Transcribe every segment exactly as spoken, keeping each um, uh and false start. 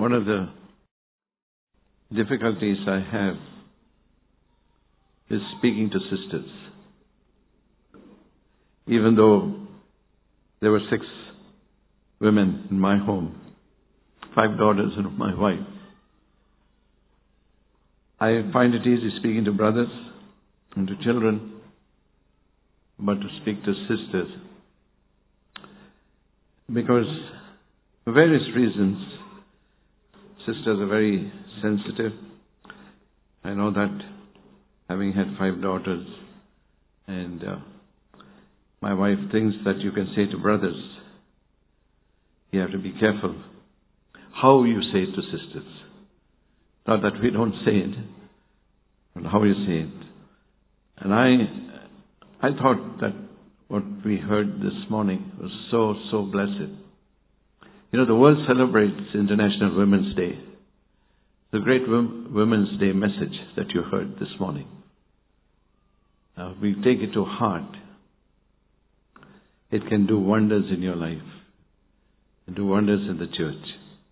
One of the difficulties I have is speaking to sisters. Even though there were six women in my home, five daughters and my wife, I find it easy speaking to brothers and to children, but to speak to sisters, because for various reasons, sisters are very sensitive. I know that, having had five daughters, and uh, my wife thinks that you can say to brothers, you have to be careful how you say it to sisters. Not that we don't say it, but how you say it. And I, I thought that what we heard this morning was so, so blessed. You know, the world celebrates International Women's Day. The great Women's Day message that you heard this morning. Uh, we take it to heart. It can do wonders in your life. And do wonders in the church.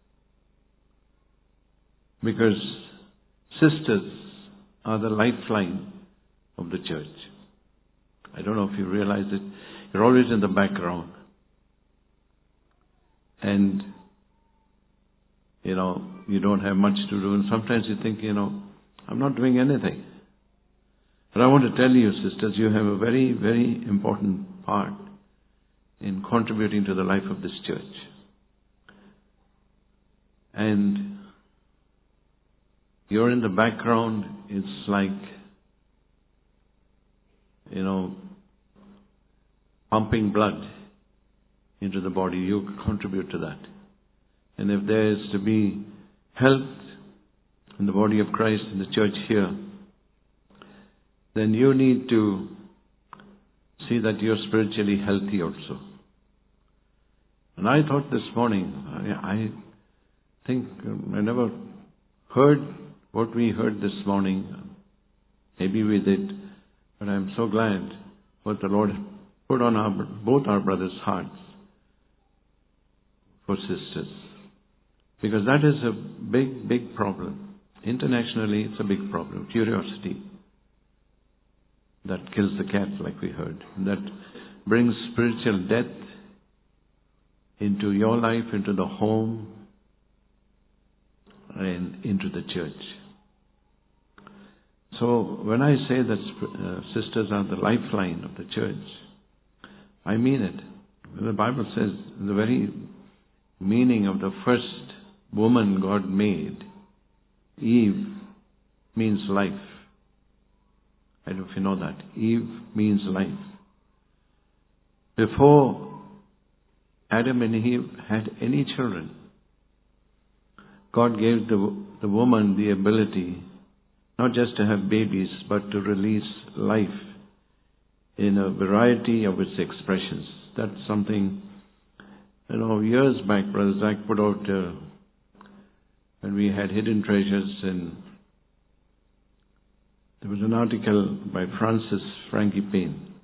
Because sisters are the lifeline of the church. I don't know if you realize it. You're always in the background. And, you know, you don't have much to do. And sometimes you think, you know, I'm not doing anything. But I want to tell you, sisters, you have a very, very important part in contributing to the life of this church. And you're in the background. It's like, you know, pumping blood into the body. You contribute to that. And if there is to be health in the body of Christ, in the church here, then you need to see that you're spiritually healthy also. And I thought this morning, I, I think I never heard what we heard this morning. Maybe we did, but I'm so glad what the Lord put on our, both our brothers' hearts for sisters. Because that is a big, big problem. Internationally, it's a big problem. Curiosity that kills the cat, like we heard. That brings spiritual death into your life, into the home, and into the church. So when I say that uh, sisters are the lifeline of the church, I mean it. The Bible says the very meaning of the first woman God made, Eve, means life. I don't know if you know that. Eve means life. Before Adam and Eve had any children, God gave the, the woman the ability not just to have babies, but to release life in a variety of its expressions. That's something, you know, years back, Brother Zach put out, uh, when we had Hidden Treasures, and there was an article by Francis Frankie Payne.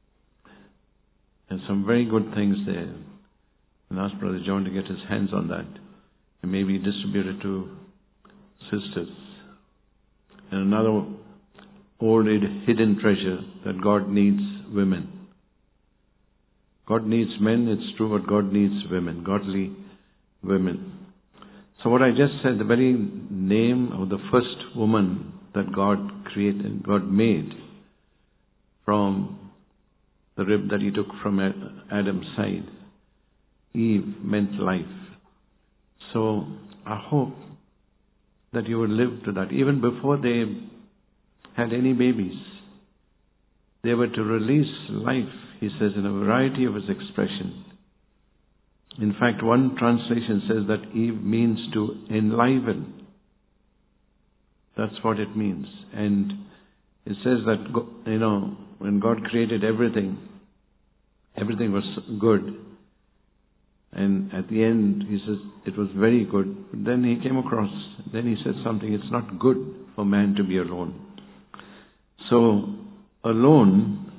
And some very good things there. And asked Brother John to get his hands on that and maybe distribute it to sisters. And another old hidden treasure, that God needs women. God needs men, it's true, but God needs women, godly women. So what I just said, the very name of the first woman that God created, God made from the rib that He took from Adam's side, Eve meant life. So I hope that you would live to that. Even before they had any babies, they were to release life, he says, in a variety of its expression. In fact, one translation says that Eve means to enliven. That's what it means. And it says that, you know, when God created everything, everything was good. And at the end, he says, it was very good. But then he came across, then he said something, it's not good for man to be alone. So, alone,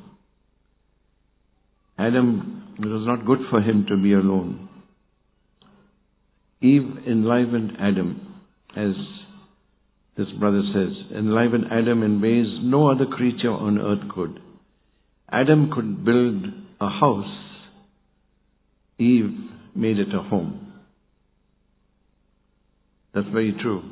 Adam, it was not good for him to be alone. Eve enlivened Adam, as this brother says, enlivened Adam in ways no other creature on earth could. Adam could build a house. Eve made it a home. That's very true.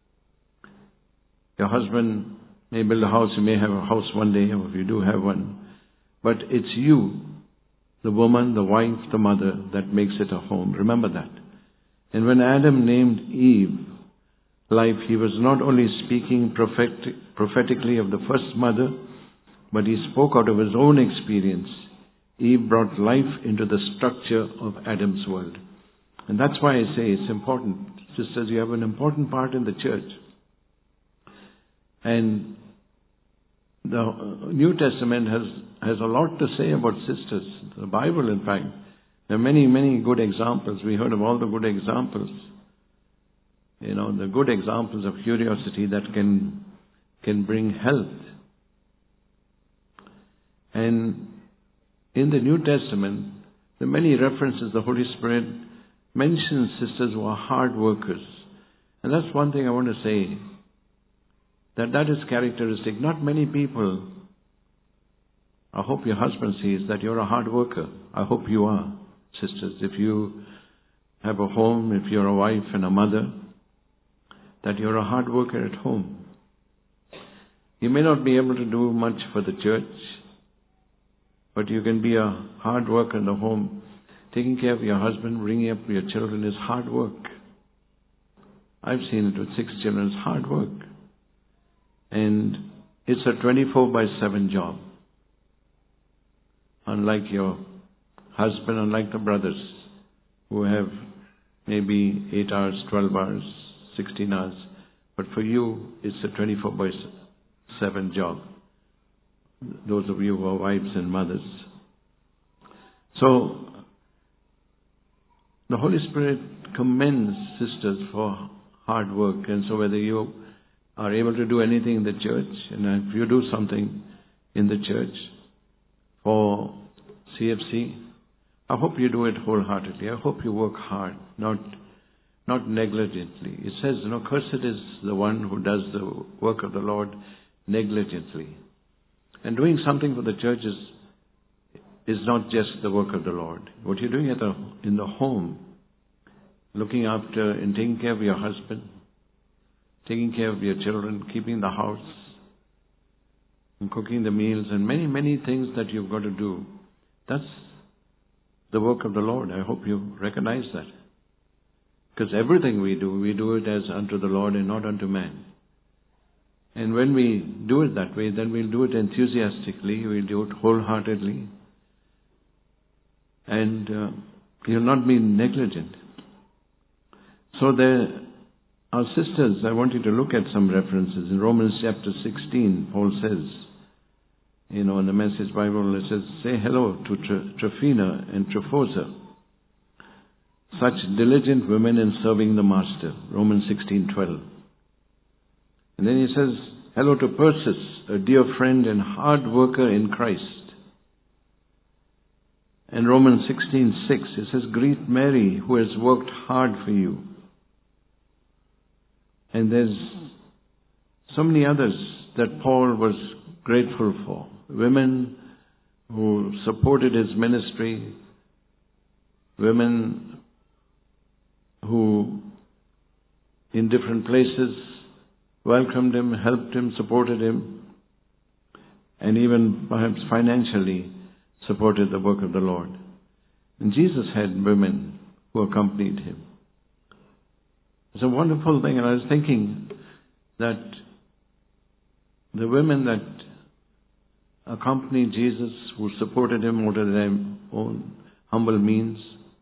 Your husband may build a house, you may have a house one day, or if you do have one. But it's you, the woman, the wife, the mother, that makes it a home. Remember that. And when Adam named Eve life, he was not only speaking prophetic, prophetically of the first mother, but he spoke out of his own experience. Eve brought life into the structure of Adam's world. And that's why I say it's important. Sisters, you have an important part in the church. And the New Testament has, has a lot to say about sisters. The Bible, in fact, there are many, many good examples. We heard of all the good examples. You know, the good examples of curiosity that can, can bring health. And in the New Testament, there are many references. The Holy Spirit mentions sisters who are hard workers. And that's one thing I want to say. That that is characteristic. Not many people, I hope your husband sees that you're a hard worker. I hope you are, sisters. If you have a home, if you're a wife and a mother, that you're a hard worker at home. You may not be able to do much for the church, but you can be a hard worker in the home. Taking care of your husband, bringing up your children is hard work. I've seen it with six children. It's hard work. And it's a twenty-four by seven job. Unlike your husband, unlike the brothers who have maybe eight hours, twelve hours, sixteen hours. But for you, it's a twenty-four by seven job. Those of you who are wives and mothers. So, the Holy Spirit commends sisters for hard work. And so whether you are able to do anything in the church, and if you do something in the church for C F C, I hope you do it wholeheartedly. I hope you work hard, not not negligently. It says, you know, cursed is the one who does the work of the Lord negligently. And doing something for the church is, is not just the work of the Lord. What you're doing at the, in the home, looking after and taking care of your husband, taking care of your children, keeping the house, and cooking the meals, and many, many things that you've got to do. That's the work of the Lord. I hope you recognize that. Because everything we do, we do it as unto the Lord and not unto man. And when we do it that way, then we'll do it enthusiastically, we'll do it wholeheartedly. And uh, you'll not be negligent. So there are sisters, I want you to look at some references. In Romans chapter sixteen, Paul says, you know, in the Message Bible, it says, say hello to Tryphena and Tryphosa, such diligent women in serving the Master. Romans sixteen twelve. And then he says, hello to Persis, a dear friend and hard worker in Christ. And Romans sixteen six, it says, greet Mary, who has worked hard for you. And there's so many others that Paul was grateful for. Women who supported his ministry, women who in different places welcomed him, helped him, supported him, and even perhaps financially supported the work of the Lord. And Jesus had women who accompanied him. It's a wonderful thing, and I was thinking that the women that accompanied Jesus, who supported him out of their own humble means,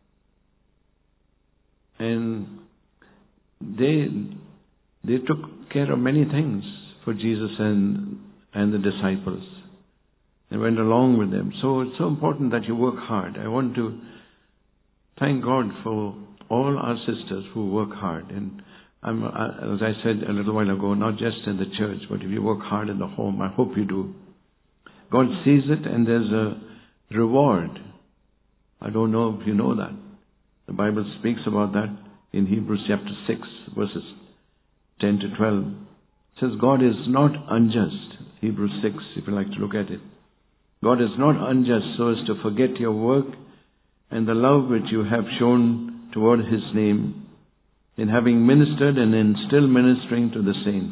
and they they took care of many things for Jesus and and the disciples. They went along with them. So it's so important that you work hard. I want to thank God for all our sisters who work hard. And I'm, as I said a little while ago, not just in the church, but if you work hard in the home, I hope you do. God sees it, and there's a reward. I don't know if you know that. The Bible speaks about that. in Hebrews chapter six, verses ten to twelve. It says, God is not unjust. Hebrews six, if you like to look at it. God is not unjust so as to forget your work and the love which you have shown toward His name, in having ministered and in still ministering to the saints.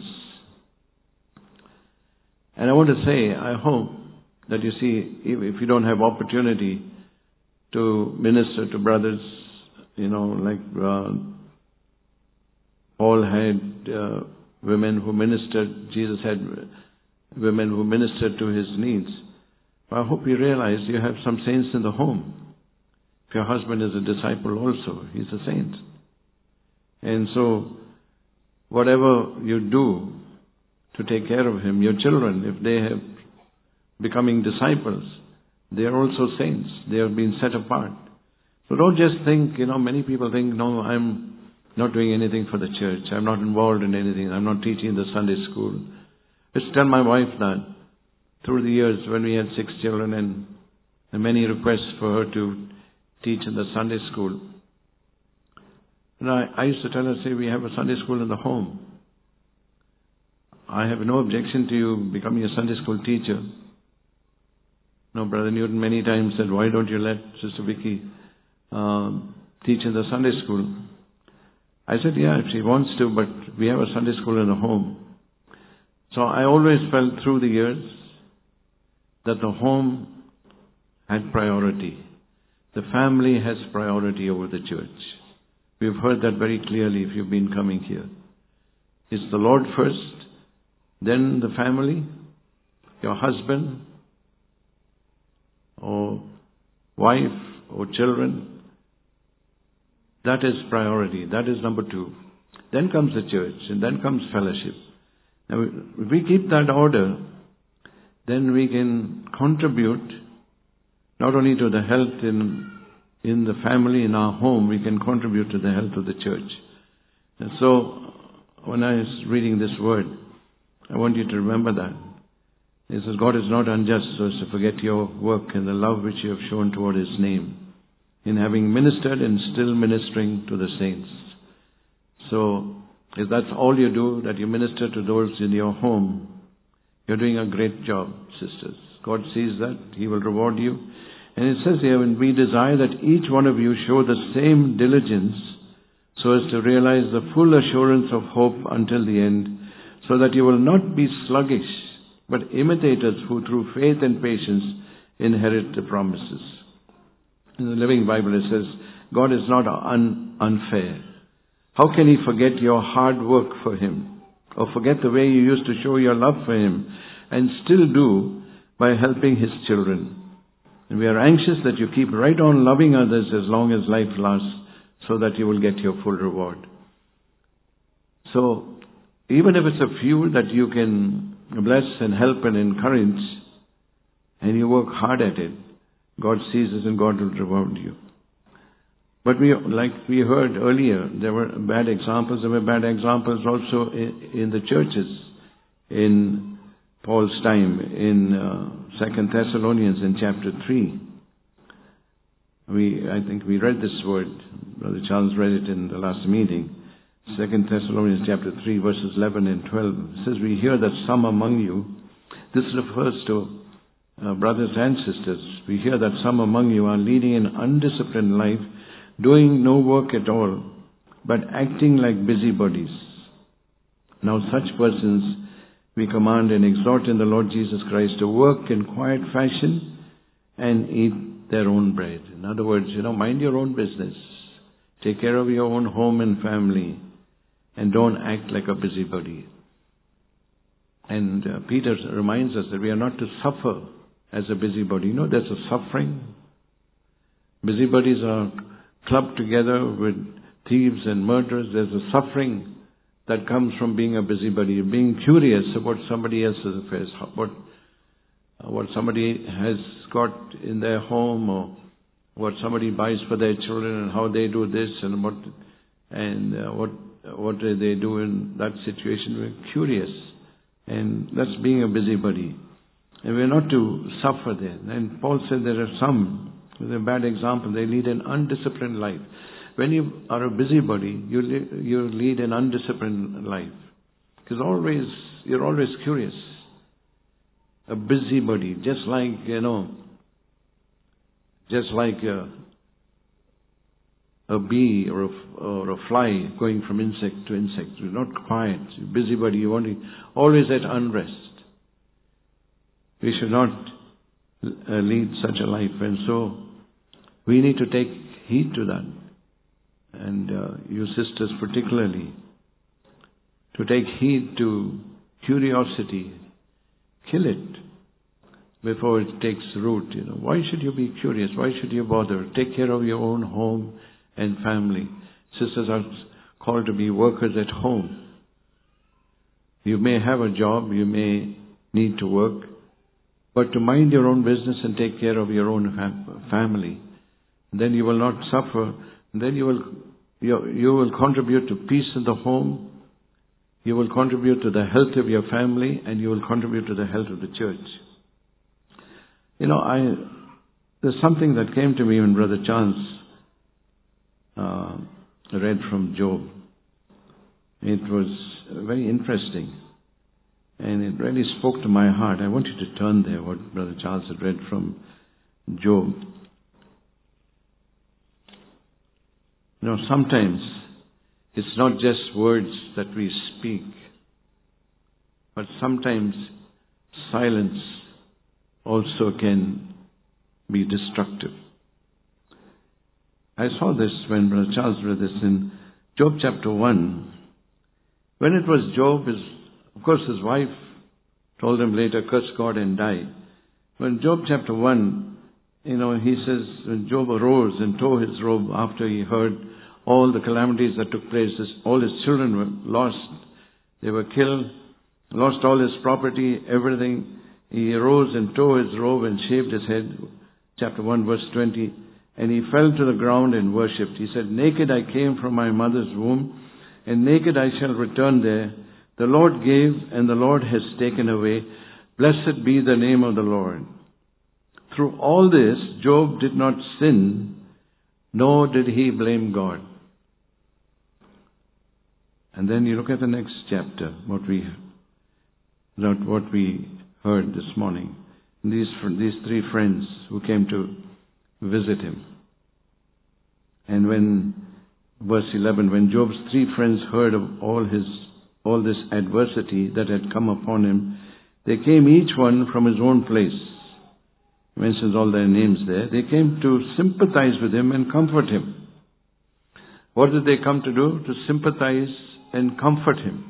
And I want to say, I hope that you see, if you don't have opportunity to minister to brothers, you know, like uh, Paul had uh, women who ministered, Jesus had women who ministered to his needs. But I hope you realize you have some saints in the home. If your husband is a disciple also, he's a saint. And so, whatever you do to take care of him, your children, if they have becoming disciples, they are also saints. They have been set apart. So don't just think, you know, many people think, no, I'm not doing anything for the church. I'm not involved in anything. I'm not teaching the Sunday school. Just tell my wife that. Through the years, when we had six children and, and many requests for her to teach in the Sunday school, and I, I used to tell her, say, we have a Sunday school in the home. I have no objection to you becoming a Sunday school teacher. No, Brother Newton many times said, why don't you let Sister Vicky uh, teach in the Sunday school? I said, yeah, if she wants to, but we have a Sunday school in the home. So I always felt through the years that the home had priority. The family has priority over the church. We've heard that very clearly if you've been coming here. It's the Lord first, then the family, your husband, or wife, or children. That is priority. That is number two. Then comes the church, and then comes fellowship. Now, if we keep that order, then we can contribute not only to the health in in the family, in our home, we can contribute to the health of the church. And so, when I was reading this word, I want you to remember that. It says, God is not unjust so as to forget your work and the love which you have shown toward His name, in having ministered and still ministering to the saints. So, if that's all you do, that you minister to those in your home, you're doing a great job, sisters. God sees that. He will reward you. And it says here, and we desire that each one of you show the same diligence so as to realize the full assurance of hope until the end, so that you will not be sluggish, but imitators who through faith and patience inherit the promises. In the Living Bible it says, God is not un- unfair. How can He forget your hard work for Him, or forget the way you used to show your love for Him, and still do by helping His children? And we are anxious that you keep right on loving others as long as life lasts, so that you will get your full reward. So, even if it's a few that you can bless and help and encourage, and you work hard at it, God sees it and God will reward you. But we, like we heard earlier, there were bad examples. There were bad examples also in, in the churches in Paul's time, in uh, Second Thessalonians in chapter three. We, I think we read this word. Brother Charles read it in the last meeting. Second Thessalonians chapter three, verses eleven and twelve. It says, we hear that some among you, this refers to uh, brothers and sisters, we hear that some among you are leading an undisciplined life, doing no work at all, but acting like busybodies. Now such persons we command and exhort in the Lord Jesus Christ to work in quiet fashion and eat their own bread. In other words, you know, mind your own business. Take care of your own home and family, and don't act like a busybody. And uh, Peter reminds us that we are not to suffer as a busybody. You know, there's a suffering. Busybodies are clubbed together with thieves and murderers. There's a suffering that comes from being a busybody, being curious about somebody else's affairs, what uh, what somebody has got in their home, or what somebody buys for their children, and how they do this, and what and uh, what what do they do in that situation. We're curious, and that's being a busybody, and we're not to suffer there. And Paul said there are some with a bad example. They lead an undisciplined life. when you are a busybody, you, li- you lead an undisciplined life. Because always, you're always curious. A busybody, just like, you know, just like a, a bee or a, or a fly going from insect to insect. You're not quiet. You're busybody. You want to always at unrest. We should not uh, lead such a life. And so, we need to take heed to that. And uh, you sisters particularly, to take heed to curiosity. Kill it before it takes root. You know, why should you be curious? Why should you bother? Take care of your own home and family. Sisters are called to be workers at home. You may have a job, you may need to work, but to mind your own business and take care of your own fam- family. Then you will not suffer. Then you will you, you will contribute to peace in the home. You will contribute to the health of your family, and you will contribute to the health of the church. You know, I there's something that came to me when Brother Charles uh, read from Job. It was very interesting, and it really spoke to my heart. I want you to turn there, what Brother Charles had read from Job. You know, sometimes it's not just words that we speak, but sometimes silence also can be destructive. I saw this when Brother Charles read this in Job chapter one. When it was Job, his, of course his wife told him later, curse God and die. When Job chapter one, you know, he says, when Job arose and tore his robe after he heard all the calamities that took place, his, all his children were lost. They were killed, lost all his property, everything. He arose and tore his robe and shaved his head. Chapter one, verse twenty. And he fell to the ground and worshipped. He said, naked I came from my mother's womb, and naked I shall return there. The Lord gave, and the Lord has taken away. Blessed be the name of the Lord. Through all this, Job did not sin, nor did he blame God. And then you look at the next chapter, what we, what we heard this morning. These, these three friends who came to visit him. And when, verse eleven, when Job's three friends heard of all his, all this adversity that had come upon him, they came each one from his own place. He mentions all their names there. They came to sympathize with him and comfort him. What did they come to do? To sympathize and comfort him.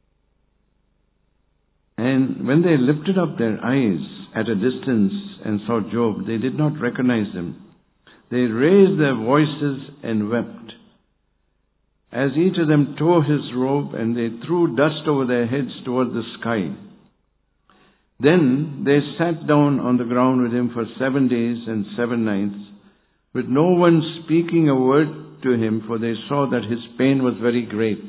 And when they lifted up their eyes at a distance and saw Job, they did not recognize him. They raised their voices and wept. As each of them tore his robe, and they threw dust over their heads toward the sky. Then they sat down on the ground with him for seven days and seven nights, with no one speaking a word to him, for they saw that his pain was very great.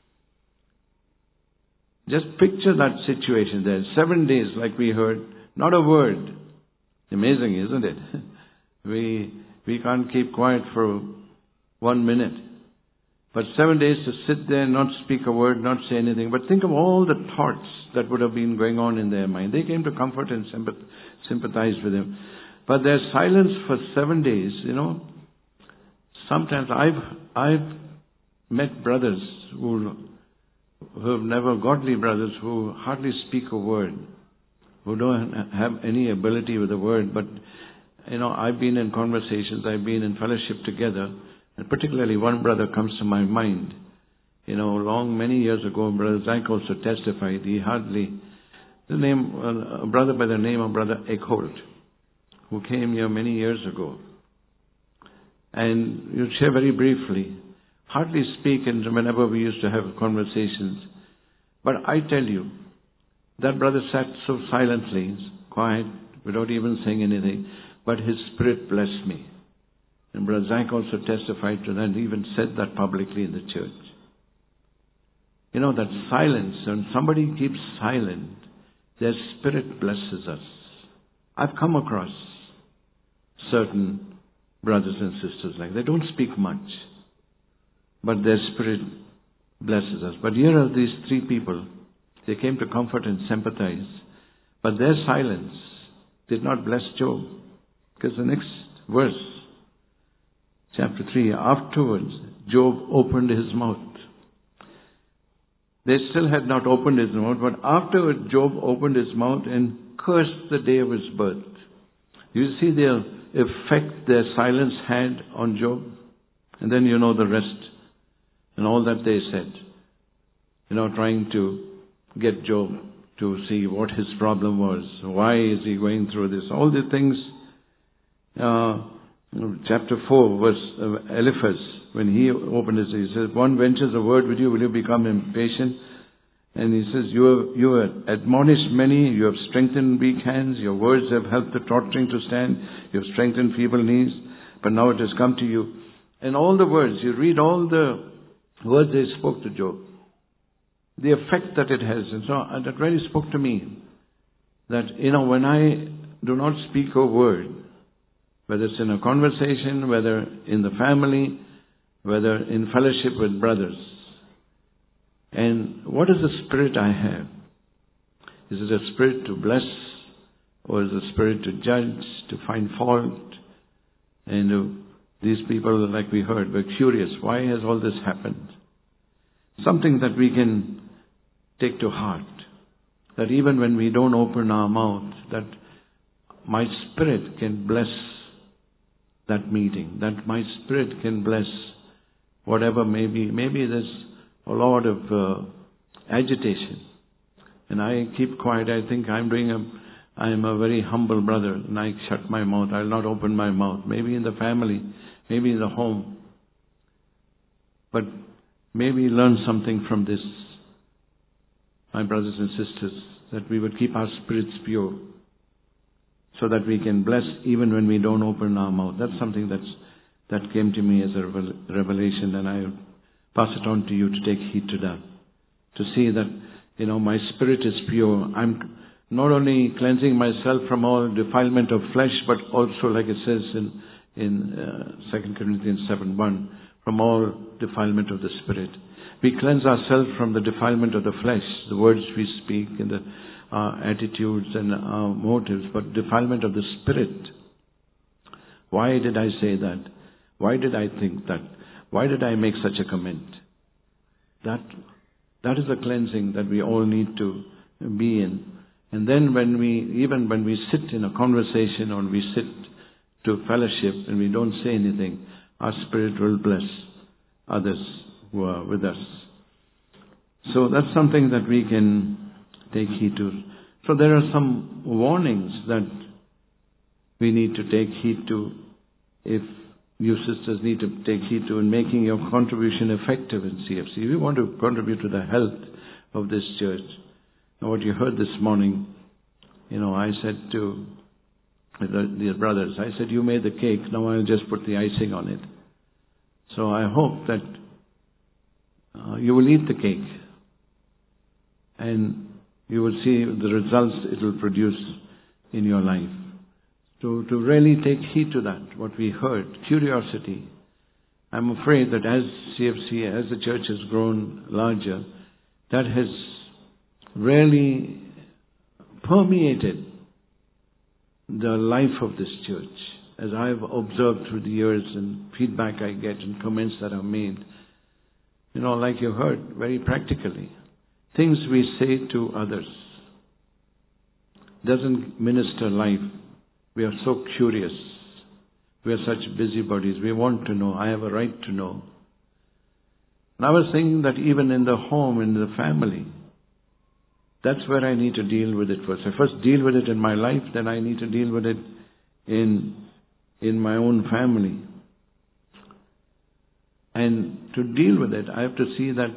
Just picture that situation there. Seven days, like we heard, not a word. Amazing, isn't it? We we can't keep quiet for one minute. But seven days to sit there, not speak a word, not say anything. But think of all the thoughts that would have been going on in their mind. They came to comfort and sympathize with him. But their silence for seven days, you know, sometimes I've I've met brothers who who have never, godly brothers who hardly speak a word, who don't have any ability with the word. But, you know, I've been in conversations, I've been in fellowship together, and particularly one brother comes to my mind. You know, long, many years ago, Brother Zach also testified, he hardly, the name, uh, a brother by the name of Brother Eckholt, who came here many years ago. And you'll share very briefly, hardly speak and whenever we used to have conversations. But I tell you, that brother sat so silently, quiet, without even saying anything, but his spirit blessed me. And Brother Zach also testified to that and even said that publicly in the church. You know, that silence, when somebody keeps silent, their spirit blesses us. I've come across certain brothers and sisters like that. They don't speak much. but their spirit blesses us. But here are these three people. They came to comfort and sympathize. But their silence did not bless Job. Because the next verse, chapter three, afterwards, Job opened his mouth. They still had not opened his mouth, but afterward Job opened his mouth and cursed the day of his birth. You see the effect their silence had on Job? And then you know the rest and all that they said. You know, trying to get Job to see what his problem was. Why is he going through this? All the things. Uh, chapter four, verse uh, Eliphaz, when he opened his, he says, one ventures a word with you, will you become impatient? And he says, you have, you have admonished many, you have strengthened weak hands, your words have helped the tottering to stand, you have strengthened feeble knees, but now it has come to you. And all the words, you read all the words they spoke to Job, the effect that it has. And so that really spoke to me, that, you know, when I do not speak a word, whether it's in a conversation, whether in the family, whether in fellowship with brothers, and what is the spirit I have? Is it a spirit to bless, or is it a spirit to judge, to find fault? And uh, these people, like we heard, were curious. Why has all this happened? Something that we can take to heart. That even when we don't open our mouth, that my spirit can bless that meeting. That my spirit can bless whatever may be. Maybe there's a lot of uh, agitation. And I keep quiet. I think I'm doing a, I'm a very humble brother. And I shut my mouth. I'll not open my mouth. Maybe in the family. Maybe in the home. But maybe learn something from this, my brothers and sisters, that we would keep our spirits pure, so that we can bless even when we don't open our mouth. That's something that's, that came to me as a revelation, and I pass it on to you to take heed to that. To see that, you know, my spirit is pure. I'm not only cleansing myself from all defilement of flesh, but also, like it says in, in uh, Second Corinthians seven one, from all defilement of the spirit. We cleanse ourselves from the defilement of the flesh, the words we speak and the uh, attitudes and our motives, but defilement of the spirit. Why did I say that? Why did I think that? Why did I make such a comment? That, that is a cleansing that we all need to be in. And then when we, even when we sit in a conversation or we sit to fellowship and we don't say anything, our spirit will bless others who are with us. So that's something that we can take heed to. So there are some warnings that we need to take heed to, if you sisters need to take heed to in making your contribution effective in C F C. We want to contribute to the health of this church. Now what you heard this morning, you know, I said to the, the brothers, I said, you made the cake, now I'll just put the icing on it. So I hope that uh, you will eat the cake and you will see the results it will produce in your life. To, to really take heed to that, what we heard, curiosity. I'm afraid that as C F C, as the church has grown larger, that has really permeated the life of this church. As I've observed through the years and feedback I get and comments that are made, you know, like you heard, very practically, things we say to others doesn't minister life. We are so curious. We are such busybodies. We want to know. I have a right to know. And I was thinking that even in the home, in the family, that's where I need to deal with it first. I first deal with it in my life, then I need to deal with it in in my own family. And to deal with it, I have to see that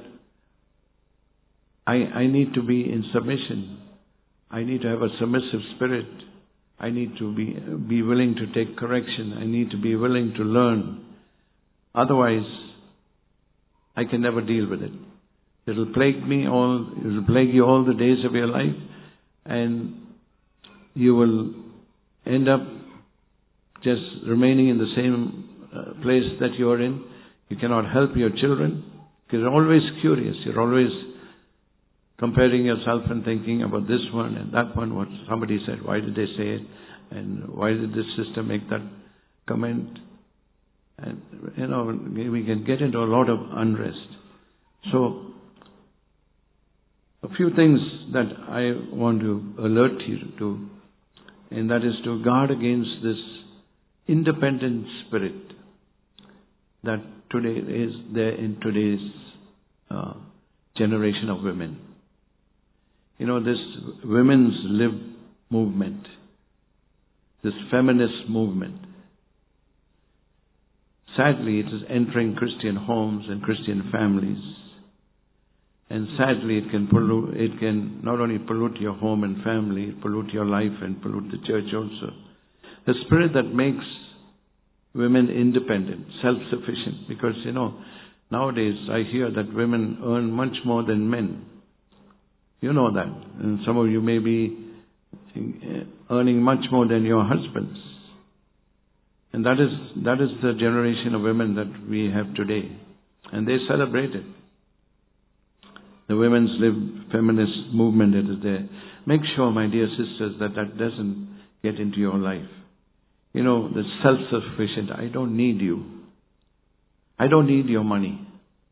I, I need to be in submission. I need to have a submissive spirit. I need to be, be willing to take correction. I need to be willing to learn. Otherwise, I can never deal with it. It will plague me all, it will plague you all the days of your life, and you will end up just remaining in the same uh, place that you are in. You cannot help your children because you're always curious. You're always comparing yourself and thinking about this one and that one, what somebody said, why did they say it, and why did this sister make that comment. And, you know, we can get into a lot of unrest. So, a few things that I want to alert you to, and that is to guard against this independent spirit that today is there in today's uh, generation of women. You know, this women's lib movement, this feminist movement, sadly it is entering Christian homes and Christian families. And sadly it can pollute, it can not only pollute your home and family, pollute your life and pollute the church also. The spirit that makes women independent, self-sufficient, because, you know, nowadays I hear that women earn much more than men. You know that. And some of you may be earning much more than your husbands. And that is, that is the generation of women that we have today. And they celebrate it. The women's lib feminist movement that is there. Make sure, my dear sisters, that that doesn't get into your life. You know, the self-sufficient. I don't need you. I don't need your money.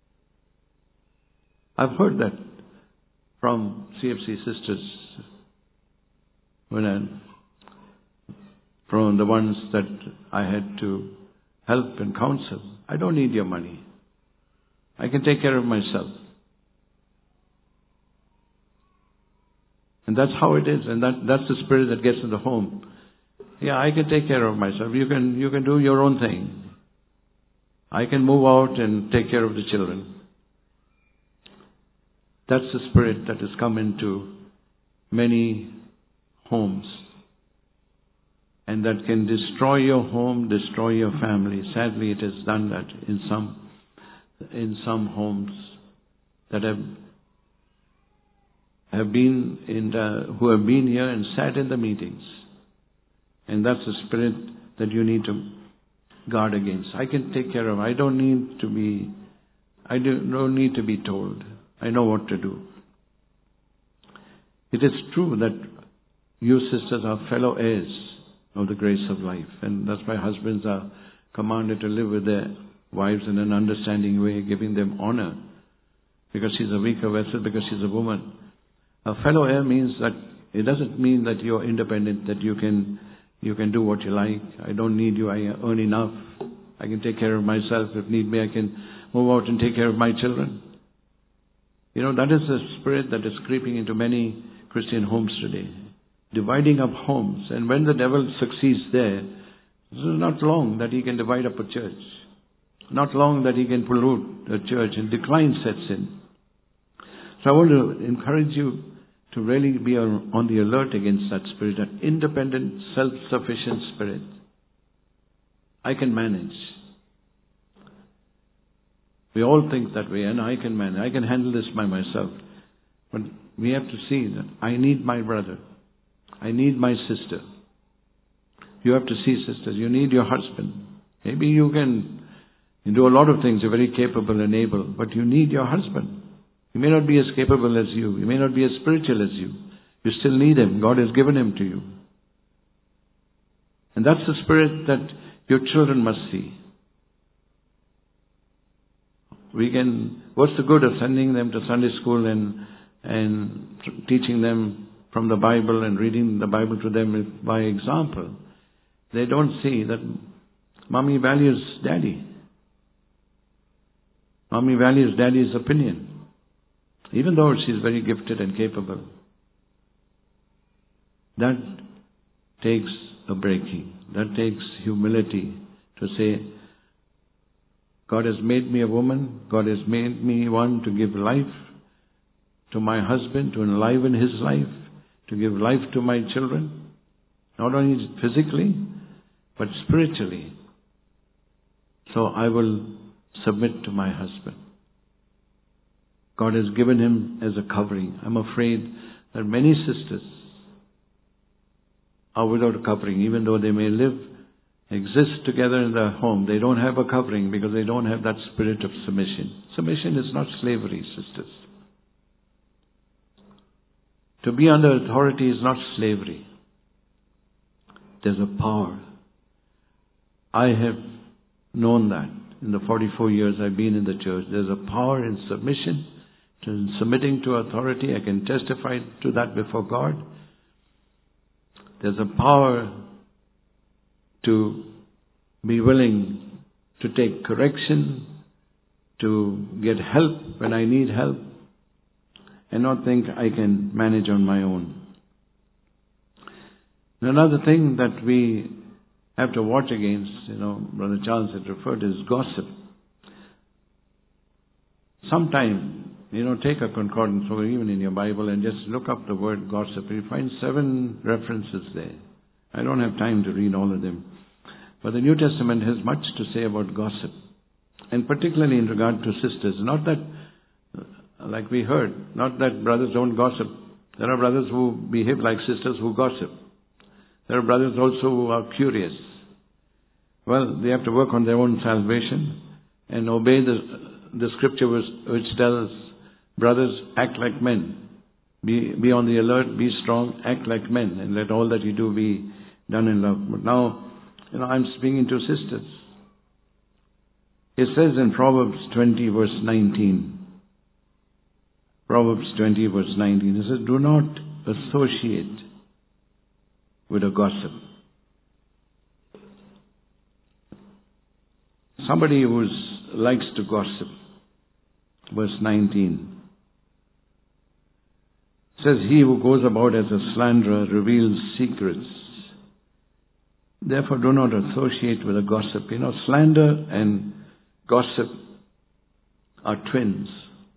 I've heard that from C F C sisters, when I, from the ones that I had to help and counsel. I don't need your money. I can take care of myself. And that's how it is, and that, that's the spirit that gets in the home. Yeah, I can take care of myself. You can, you can do your own thing. I can move out and take care of the children. That's the spirit that has come into many homes. And that can destroy your home, destroy your family. Sadly, it has done that in some, in some homes that have have been in the, who have been here and sat in the meetings. And that's the spirit that you need to guard against. I can take care of. I don't need to be, I don't need to be told. I know what to do. It is true that you sisters are fellow heirs of the grace of life. And that's why husbands are commanded to live with their wives in an understanding way, giving them honor. Because she's a weaker vessel, because she's a woman. A fellow heir means that it doesn't mean that you're independent, that you can you can do what you like. I don't need you. I earn enough. I can take care of myself. If need be, I can move out and take care of my children. You know, that is the spirit that is creeping into many Christian homes today. Dividing up homes. And when the devil succeeds there, this is not long that he can divide up a church. Not long that he can pollute a church and decline sets in. So I want to encourage you to really be on the alert against that spirit, that independent, self-sufficient spirit. I can manage. We all think that way, and I can manage. I can handle this by myself. But we have to see that I need my brother. I need my sister. You have to see, sisters, you need your husband. Maybe you can you do a lot of things. You're very capable and able, but you need your husband. He may not be as capable as you. He may not be as spiritual as you. You still need him. God has given him to you. And that's the spirit that your children must see. We can, what's the good of sending them to Sunday school and, and teaching them from the Bible and reading the Bible to them by example? They don't see that mommy values daddy. Mommy values daddy's opinion. Even though she's very gifted and capable. That takes a breaking. That takes humility to say, God has made me a woman. God has made me one to give life to my husband, to enliven his life, to give life to my children. Not only physically, but spiritually. So I will submit to my husband. God has given him as a covering. I'm afraid that many sisters are without a covering, even though they may live exist together in the home, they don't have a covering because they don't have that spirit of submission. Submission is not slavery, sisters. To be under authority is not slavery. There's a power. I have known that in the forty-four years I've been in the church. There's a power in submission, in submitting to authority. I can testify to that before God. There's a power to be willing to take correction, to get help when I need help, and not think I can manage on my own. Another thing that we have to watch against, you know, Brother Charles had referred to, is gossip. Sometime, you know, take a concordance or even in your Bible and just look up the word gossip. You find seven references there. I don't have time to read all of them. But the New Testament has much to say about gossip. And particularly in regard to sisters. Not that, like we heard, not that brothers don't gossip. There are brothers who behave like sisters who gossip. There are brothers also who are curious. Well, they have to work on their own salvation and obey the, the scripture which, which tells brothers, act like men. Be, be on the alert, be strong, act like men, and let all that you do be done in love. But now, you know, I'm speaking to sisters. It says in Proverbs twenty verse nineteen. Proverbs twenty verse nineteen. It says, do not associate with a gossip. Somebody who likes to gossip. Verse nineteen. It says, he who goes about as a slanderer reveals secrets. Therefore do not associate with a gossip. You know, slander and gossip are twins.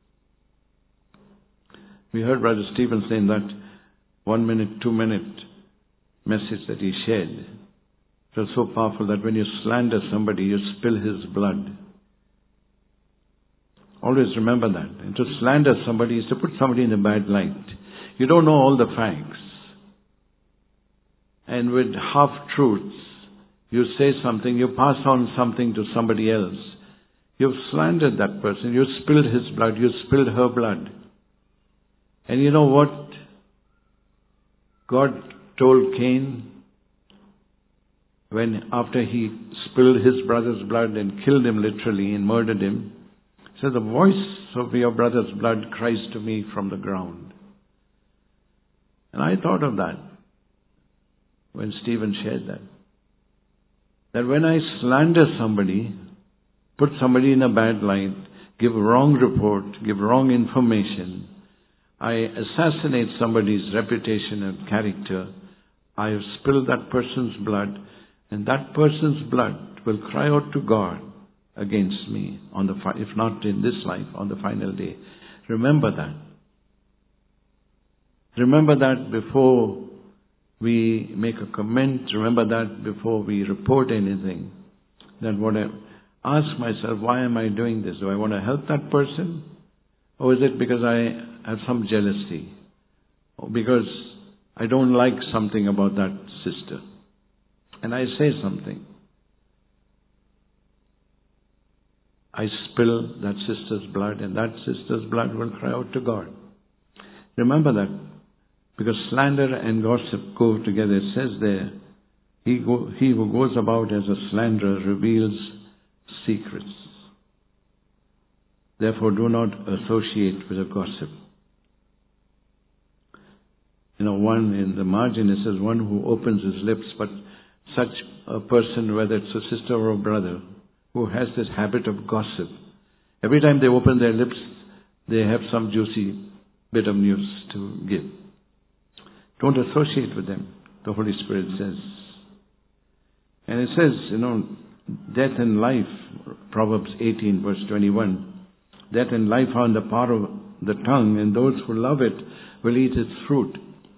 We heard Brother Stephen saying that one minute, two minute message that he shared. It was so powerful that when you slander somebody, you spill his blood. Always remember that. And to slander somebody is to put somebody in a bad light. You don't know all the facts. And with half-truths, you say something, you pass on something to somebody else. You've slandered that person. You spilled his blood. You spilled her blood. And you know what God told Cain when after he spilled his brother's blood and killed him literally and murdered him? He said, the voice of your brother's blood cries to me from the ground. And I thought of that when Stephen shared that. That when I slander somebody, put somebody in a bad light, give a wrong report, give wrong information, I assassinate somebody's reputation and character, I have spilled that person's blood, and that person's blood will cry out to God against me, on the fi- if not in this life, on the final day. Remember that. Remember that before we make a comment. Remember that before we report anything. That what I ask myself, why am I doing this? Do I want to help that person? Or is it because I have some jealousy? Or because I don't like something about that sister? And I say something. I spill that sister's blood, and that sister's blood will cry out to God. Remember that. Because slander and gossip go together. It says there, he, go, he who goes about as a slanderer reveals secrets. Therefore do not associate with a gossip. You know, one in the margin it says, one who opens his lips, but such a person, whether it's a sister or a brother, who has this habit of gossip, every time they open their lips, they have some juicy bit of news to give. Don't associate with them, the Holy Spirit says. And it says, you know, death and life, Proverbs eighteen verse twenty-one, death and life are in the power of the tongue, and those who love it will eat its fruit.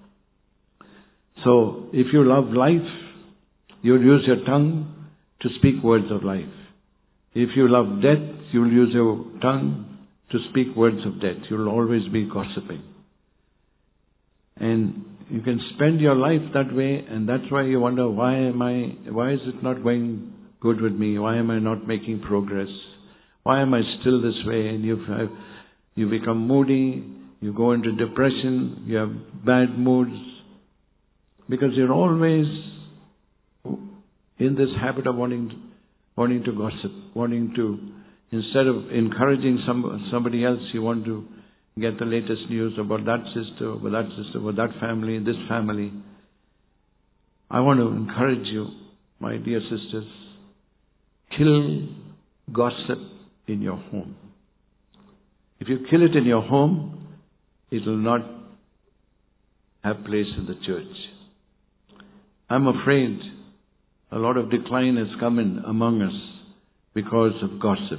So, if you love life, you'll use your tongue to speak words of life. If you love death, you'll use your tongue to speak words of death. You'll always be gossiping. And you can spend your life that way, and that's why you wonder, why am I, why is it not going good with me? Why am I not making progress? Why am I still this way? And you you become moody, you go into depression, you have bad moods, because you're always in this habit of wanting wanting to gossip, wanting to, instead of encouraging some somebody else, you want to get the latest news about that sister, about that sister, about that family, this family. I want to encourage you, my dear sisters, kill gossip in your home. If you kill it in your home, it will not have place in the church. I'm afraid a lot of decline has come in among us because of gossip.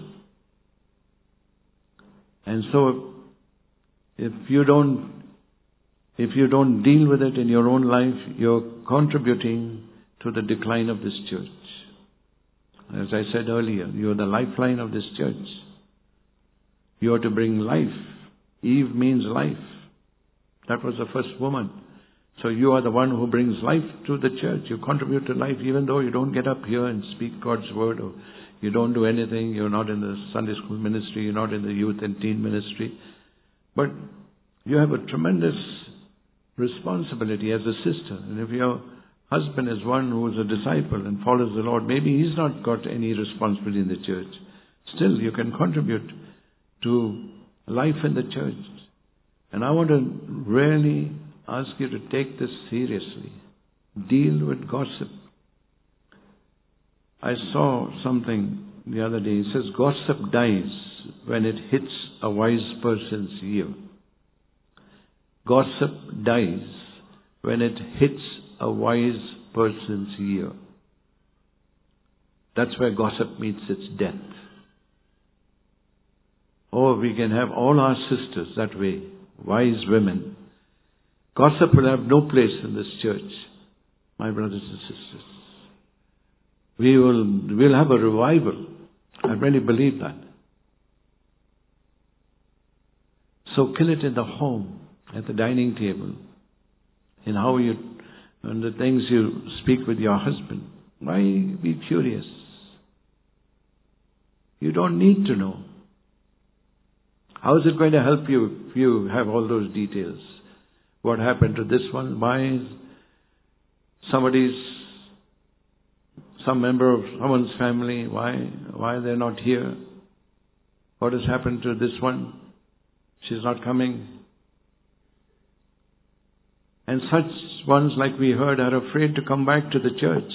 And so, if you don't, if you don't deal with it in your own life, you're contributing to the decline of this church. As I said earlier, you're the lifeline of this church. You are to bring life. Eve means life. That was the first woman. So you are the one who brings life to the church. You contribute to life even though you don't get up here and speak God's word, or you don't do anything. You're not in the Sunday school ministry. You're not in the youth and teen ministry. But you have a tremendous responsibility as a sister. And if your husband is one who is a disciple and follows the Lord, maybe he's not got any responsibility in the church. Still, you can contribute to life in the church. And I want to really ask you to take this seriously. Deal with gossip. I saw something the other day. It says, gossip dies when it hits a wise person's ear. Gossip dies when it hits a wise person's ear. That's where gossip meets its death. Oh, we can have all our sisters that way, wise women. Gossip will have no place in this church, my brothers and sisters. We will we'll have a revival. I really believe that. So kill it in the home, at the dining table, in how you, and the things you speak with your husband. Why be curious? You don't need to know. How is it going to help you if you have all those details? What happened to this one? Why somebody's, some member of someone's family, why, why they're not here? What has happened to this one? She's not coming. And such ones, like we heard, are afraid to come back to the church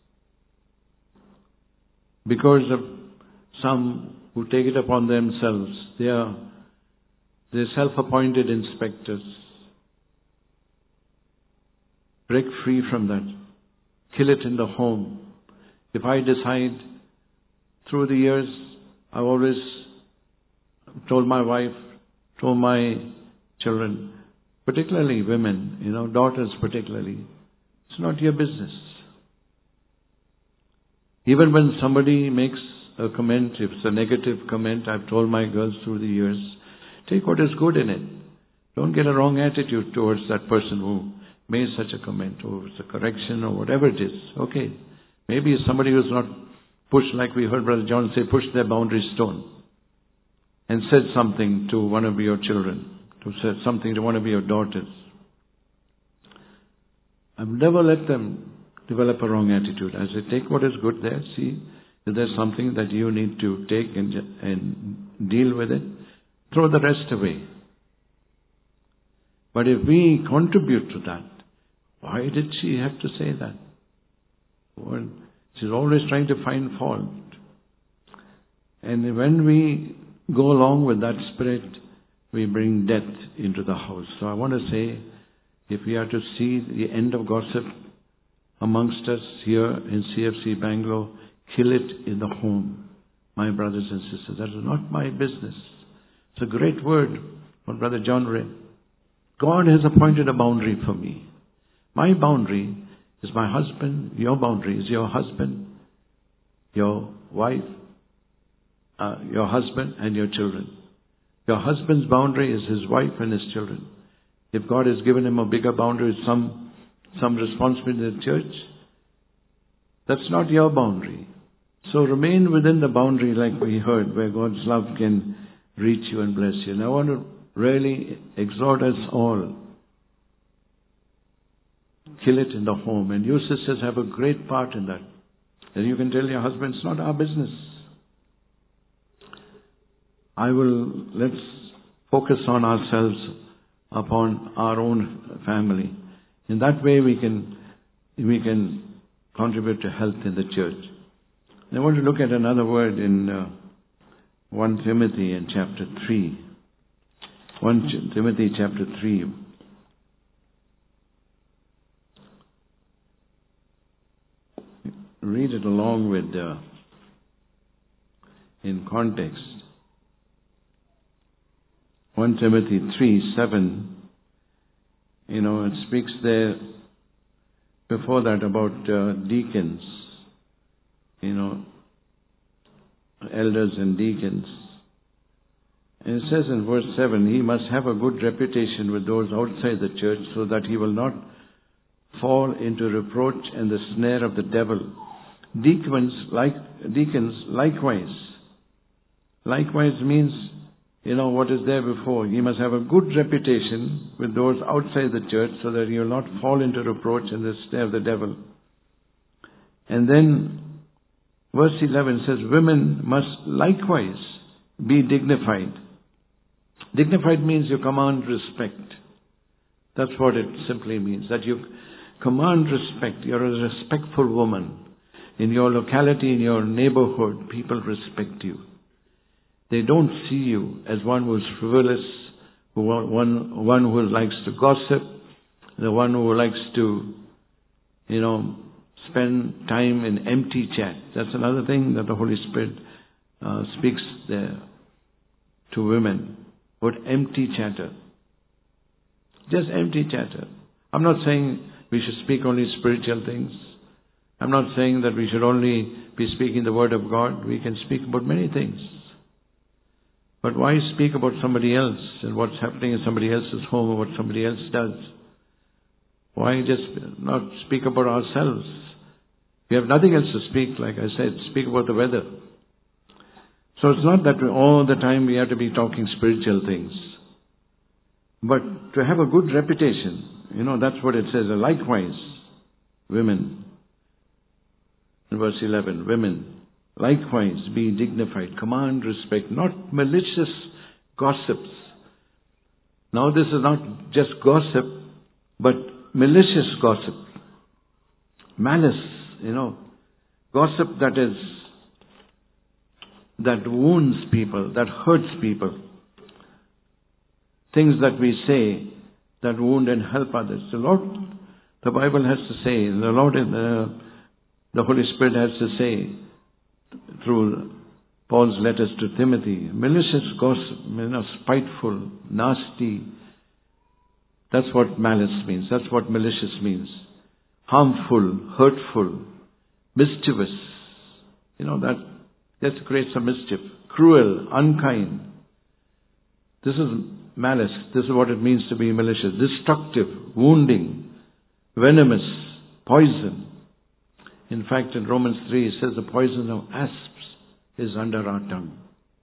because of some who take it upon themselves. They are they're self-appointed inspectors. Break free from that. Kill it in the home. If I decide, through the years, I've always told my wife, told my children, particularly women, you know, daughters particularly, it's not your business. Even when somebody makes a comment, if it's a negative comment, I've told my girls through the years, take what is good in it. Don't get a wrong attitude towards that person who made such a comment, or it's a correction, or whatever it is. Okay. Maybe it's somebody who's not pushed, like we heard Brother John say, pushed their boundary stone and said something to one of your children, to say something to one of your daughters. I've never let them develop a wrong attitude. I say, take what is good there, see if there's something that you need to take and, and deal with it. Throw the rest away. But if we contribute to that, why did she have to say that? Well, she's always trying to find fault. And when we go along with that spirit, we bring death into the house. So I want to say, if we are to see the end of gossip amongst us here in C F C Bangalore, kill it in the home, my brothers and sisters. That is not my business. It's a great word, what Brother John read. God has appointed a boundary for me. My boundary is my husband. Your boundary is your husband, your wife, uh, your husband and your children. Your husband's boundary is his wife and his children. If God has given him a bigger boundary, some, some responsibility in the church, that's not your boundary. So remain within the boundary like we heard, where God's love can reach you and bless you. And I want to really exhort us all. Kill it in the home. And you sisters have a great part in that. And you can tell your husband, it's not our business. I will, let's focus on ourselves, upon our own family. In that way we can, we can contribute to health in the church. I want to look at another word in uh, First Timothy in chapter three. First Timothy chapter three. Read it along with, uh, in context. First Timothy three, seven. You know, it speaks there before that about uh, deacons. You know, elders and deacons. And it says in verse seven, he must have a good reputation with those outside the church so that he will not fall into reproach and the snare of the devil. Deacons, like, deacons likewise. Likewise means, you know, what is there before. He must have a good reputation with those outside the church so that he will not fall into reproach and the snare of the devil. And then verse eleven says, women must likewise be dignified. Dignified means you command respect. That's what it simply means. That you command respect. You're a respectful woman. In your locality, in your neighborhood, people respect you. They don't see you as one who is frivolous, who one, one who likes to gossip, the one who likes to, you know, spend time in empty chat. That's another thing that the Holy Spirit uh, speaks there to women. What empty chatter. Just empty chatter. I'm not saying we should speak only spiritual things. I'm not saying that we should only be speaking the Word of God. We can speak about many things. But why speak about somebody else and what's happening in somebody else's home or what somebody else does? Why just not speak about ourselves? We have nothing else to speak, like I said, speak about the weather. So it's not that all the time we have to be talking spiritual things. But to have a good reputation, you know, that's what it says. Likewise, women, in verse eleven, women, likewise be dignified, command respect, not malicious gossips. Now this is not just gossip, but malicious gossip. Malice, you know, gossip that is, that wounds people, that hurts people. Things that we say that wound and help others. The Lord, the Bible has to say, the Lord, uh, the Holy Spirit has to say through Paul's letters to Timothy, malicious gossip, you know, spiteful, nasty. That's what malice means. That's what malicious means. Harmful, hurtful, mischievous. You know, that just creates some mischief. Cruel, unkind. This is malice. This is what it means to be malicious. Destructive, wounding, venomous, poison. In fact, in Romans three, it says the poison of asps is under our tongue.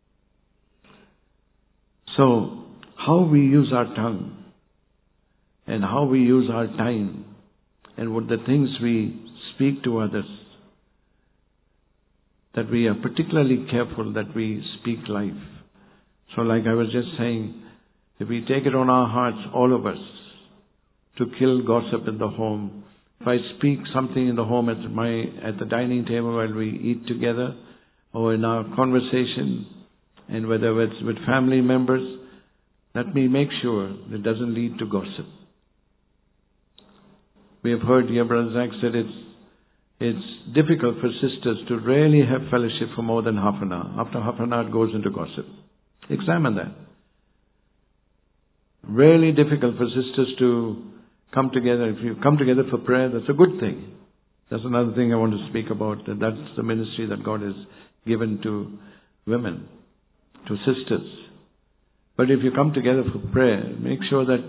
So, how we use our tongue and how we use our time and what the things we speak to others, that we are particularly careful that we speak life. So like I was just saying, if we take it on our hearts, all of us, to kill gossip in the home. If I speak something in the home at my at the dining table while we eat together, or in our conversation, and whether it's with family members, let me make sure it doesn't lead to gossip. We have heard here, Brother Zach said it's it's difficult for sisters to really have fellowship for more than half an hour. After half an hour it goes into gossip. Examine that. Really difficult for sisters to come together. If you come together for prayer, that's a good thing. That's another thing I want to speak about. That that's the ministry that God has given to women, to sisters. But if you come together for prayer, make sure that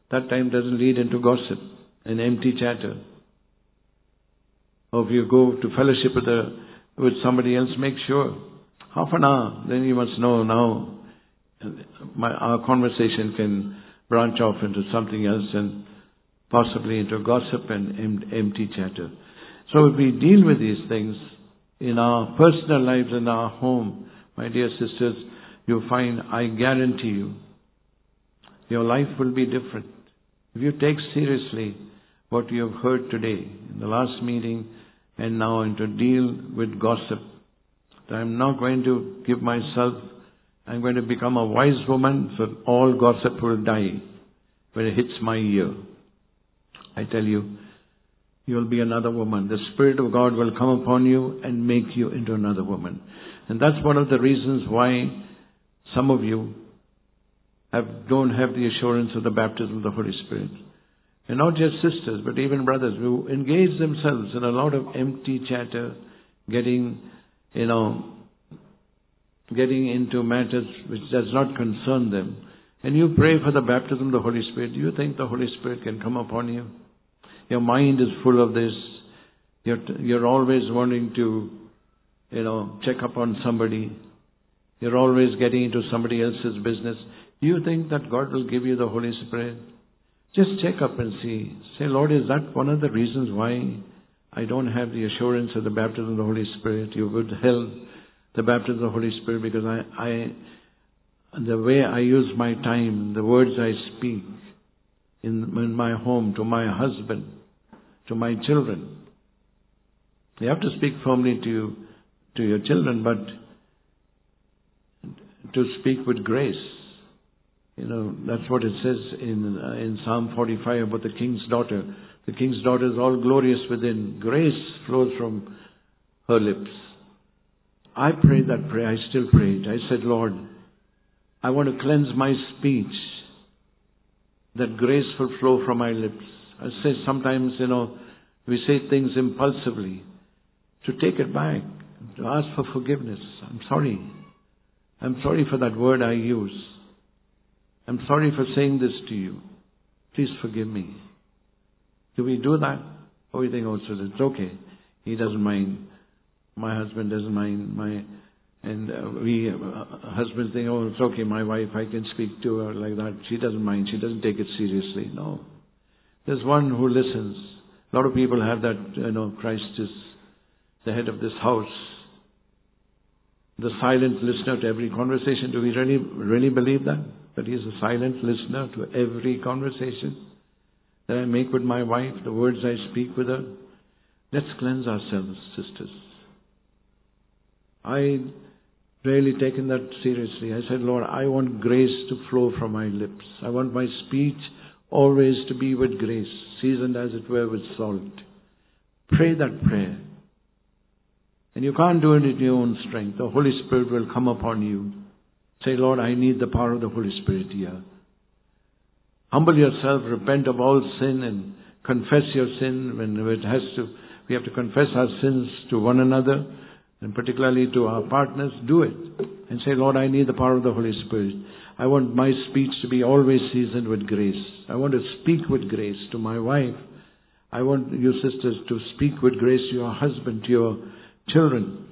that time doesn't lead into gossip and empty chatter. Or if you go to fellowship with, a, with somebody else, make sure. Half an hour, then you must know now my, our conversation can branch off into something else and possibly into gossip and em- empty chatter. So if we deal with these things in our personal lives, in our home, my dear sisters, you'll find, I guarantee you, your life will be different. If you take seriously what you have heard today, in the last meeting, and now and to deal with gossip, I'm not going to give myself, I'm going to become a wise woman, so all gossip will die when it hits my ear. I tell you, you'll be another woman. The Spirit of God will come upon you and make you into another woman. And that's one of the reasons why some of you have, don't have the assurance of the baptism of the Holy Spirit. And not just sisters, but even brothers who engage themselves in a lot of empty chatter, getting, you know, getting into matters which does not concern them. And you pray for the baptism of the Holy Spirit. Do you think the Holy Spirit can come upon you? Your mind is full of this. You're, you're always wanting to, you know, check up on somebody. You're always getting into somebody else's business. Do you think that God will give you the Holy Spirit? Just check up and see. Say, Lord, is that one of the reasons why I don't have the assurance of the baptism of the Holy Spirit? You withheld the baptism of the Holy Spirit because I, I, the way I use my time, the words I speak in, in my home, to my husband, to my children. You have to speak firmly to you, to your children, but to speak with grace. You know, that's what it says in uh, in Psalm forty-five about the king's daughter. The king's daughter is all glorious within. Grace flows from her lips. I prayed that prayer. I still prayed. I said, Lord, I want to cleanse my speech, that grace will flow from my lips. I say sometimes, you know, we say things impulsively. To take it back, to ask for forgiveness. I'm sorry. I'm sorry for that word I use. I'm sorry for saying this to you. Please forgive me. Do we do that? Or we think, oh, so it's okay. He doesn't mind. My husband doesn't mind. My And uh, we, uh, husbands think, oh, it's okay, my wife, I can speak to her like that. She doesn't mind. She doesn't take it seriously. No. There's one who listens. A lot of people have that, you know, Christ is the head of this house. The silent listener to every conversation. Do we really, really believe that? That He is a silent listener to every conversation that I make with my wife, the words I speak with her? Let's cleanse ourselves, sisters. I really taken that seriously. I said, Lord, I want grace to flow from my lips. I want my speech always to be with grace, seasoned as it were with salt. Pray that prayer. And you can't do it in your own strength. The Holy Spirit will come upon you. Say, Lord, I need the power of the Holy Spirit here. Humble yourself, repent of all sin and confess your sin. When it has to, we have to confess our sins to one another, and particularly to our partners. Do it. And say, Lord, I need the power of the Holy Spirit. I want my speech to be always seasoned with grace. I want to speak with grace to my wife. I want you sisters to speak with grace to your husband, to your children.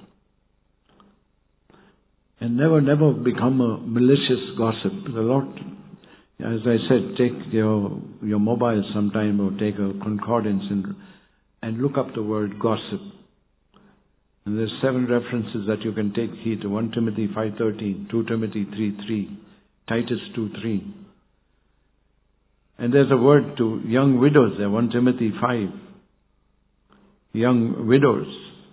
And never, never become a malicious gossip. A lot, as I said, take your your mobile sometime or take a concordance and, and look up the word gossip. And there's seven references that you can take heed to. First Timothy five thirteen, Second Timothy three three, Titus two three. And there's a word to young widows there, First Timothy five. Young widows.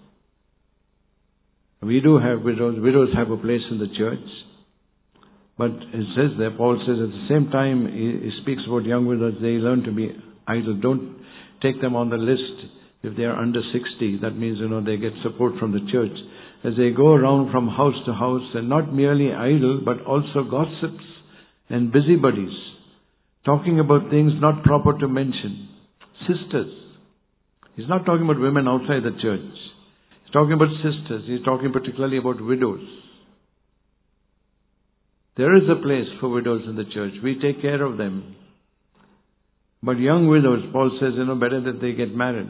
We do have widows. Widows have a place in the church. But it says there, Paul says at the same time, he, he speaks about young widows, they learn to be idle. Don't take them on the list if they are under sixty. That means, you know, they get support from the church. As they go around from house to house, and not merely idle, but also gossips and busybodies, talking about things not proper to mention. Sisters. He's not talking about women outside the church. He's talking about sisters. He's talking particularly about widows. There is a place for widows in the church. We take care of them. But young widows, Paul says, you know, better that they get married.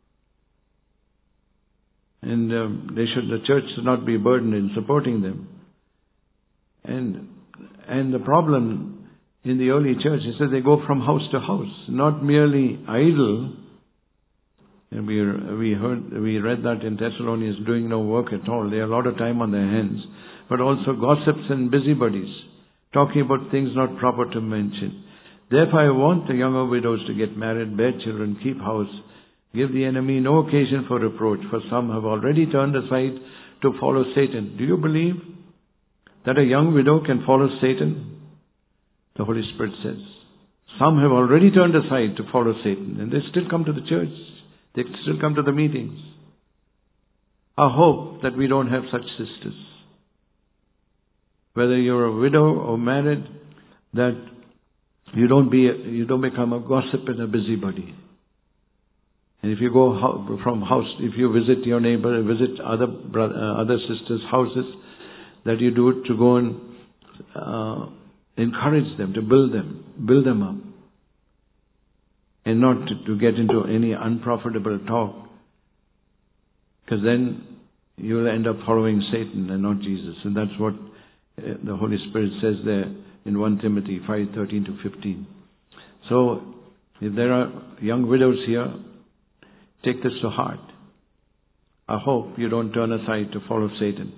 And um, they should, the church should not be burdened in supporting them. And and the problem in the early church is that they go from house to house, not merely idle. And we we heard we read that in Thessalonians, doing no work at all. They have a lot of time on their hands, but also gossips and busybodies, talking about things not proper to mention. Therefore, I want the younger widows to get married, bear children, keep house, give the enemy no occasion for reproach, for some have already turned aside to follow Satan. Do you believe that a young widow can follow Satan? The Holy Spirit says. Some have already turned aside to follow Satan, and they still come to the church. They still come to the meetings. I hope that we don't have such sisters. Whether you're a widow or married, that you don't be a, you don't become a gossip and a busybody. And if you go ho- from house, if you visit your neighbor, visit other brother, uh, other sisters' houses, that you do it to go and uh, encourage them, to build them, build them up. And not to, to get into any unprofitable talk. Because then you'll end up following Satan and not Jesus. And that's what uh, the Holy Spirit says there in First Timothy five thirteen to fifteen. So, if there are young widows here, take this to heart. I hope you don't turn aside to follow Satan.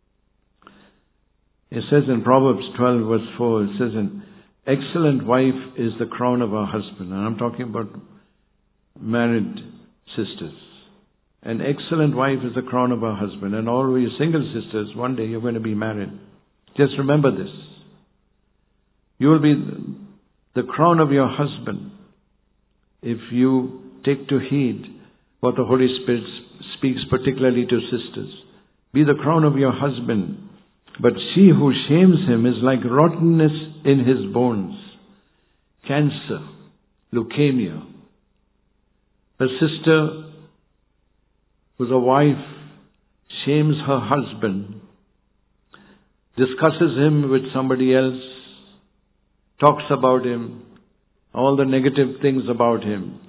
It says in Proverbs twelve verse four, it says, an excellent wife is the crown of her husband. And I'm talking about married sisters. An excellent wife is the crown of her husband. And all you single sisters, one day you're going to be married. Just remember this. You will be the crown of your husband if you take to heed what the Holy Spirit speaks particularly to sisters. Be the crown of your husband. But she who shames him is like rottenness in his bones, cancer, leukemia. A sister who's a wife shames her husband, discusses him with somebody else, talks about him, all the negative things about him.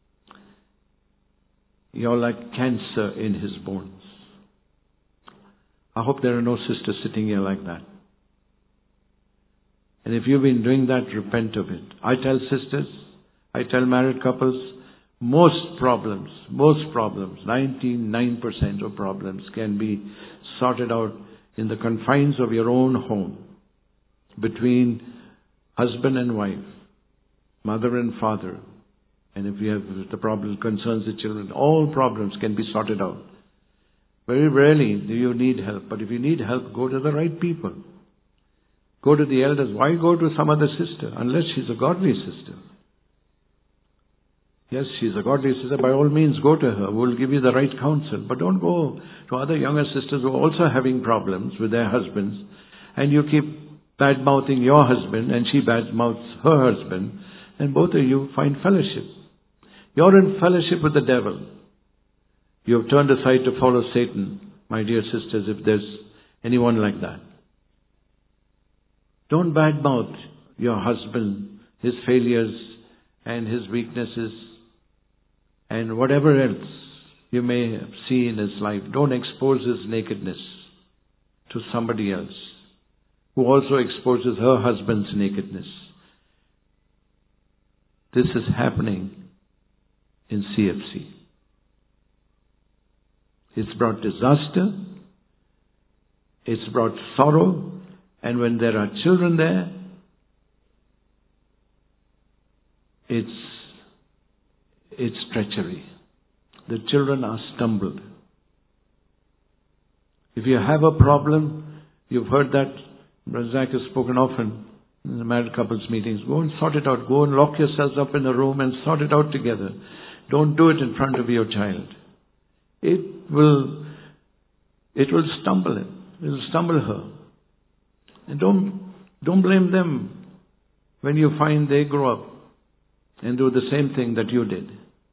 You're like cancer in his bones. I hope there are no sisters sitting here like that. And if you've been doing that, repent of it. I tell sisters, I tell married couples, most problems, most problems, ninety-nine percent of problems can be sorted out in the confines of your own home, between husband and wife, mother and father. And if you have the problem concerns the children, all problems can be sorted out. Very rarely do you need help. But if you need help, go to the right people. Go to the elders. Why go to some other sister? Unless she's a godly sister. Yes, she's a godly sister. By all means, go to her. We'll give you the right counsel. But don't go to other younger sisters who are also having problems with their husbands. And you keep bad-mouthing your husband and she bad-mouths her husband. And both of you find fellowship. You're in fellowship with the devil. You have turned aside to follow Satan, my dear sisters, if there's anyone like that. Don't badmouth your husband, his failures and his weaknesses and whatever else you may see in his life. Don't expose his nakedness to somebody else who also exposes her husband's nakedness. This is happening in C F C. It's brought disaster. It's brought sorrow. And when there are children there, it's, it's treachery. The children are stumbled. If you have a problem, you've heard that, Brother Zach has spoken often in the married couples meetings, go and sort it out. Go and lock yourselves up in a room and sort it out together. Don't do it in front of your child. It will, it will stumble him. It will stumble her. And don't, don't blame them when you find they grow up and do the same thing that you did.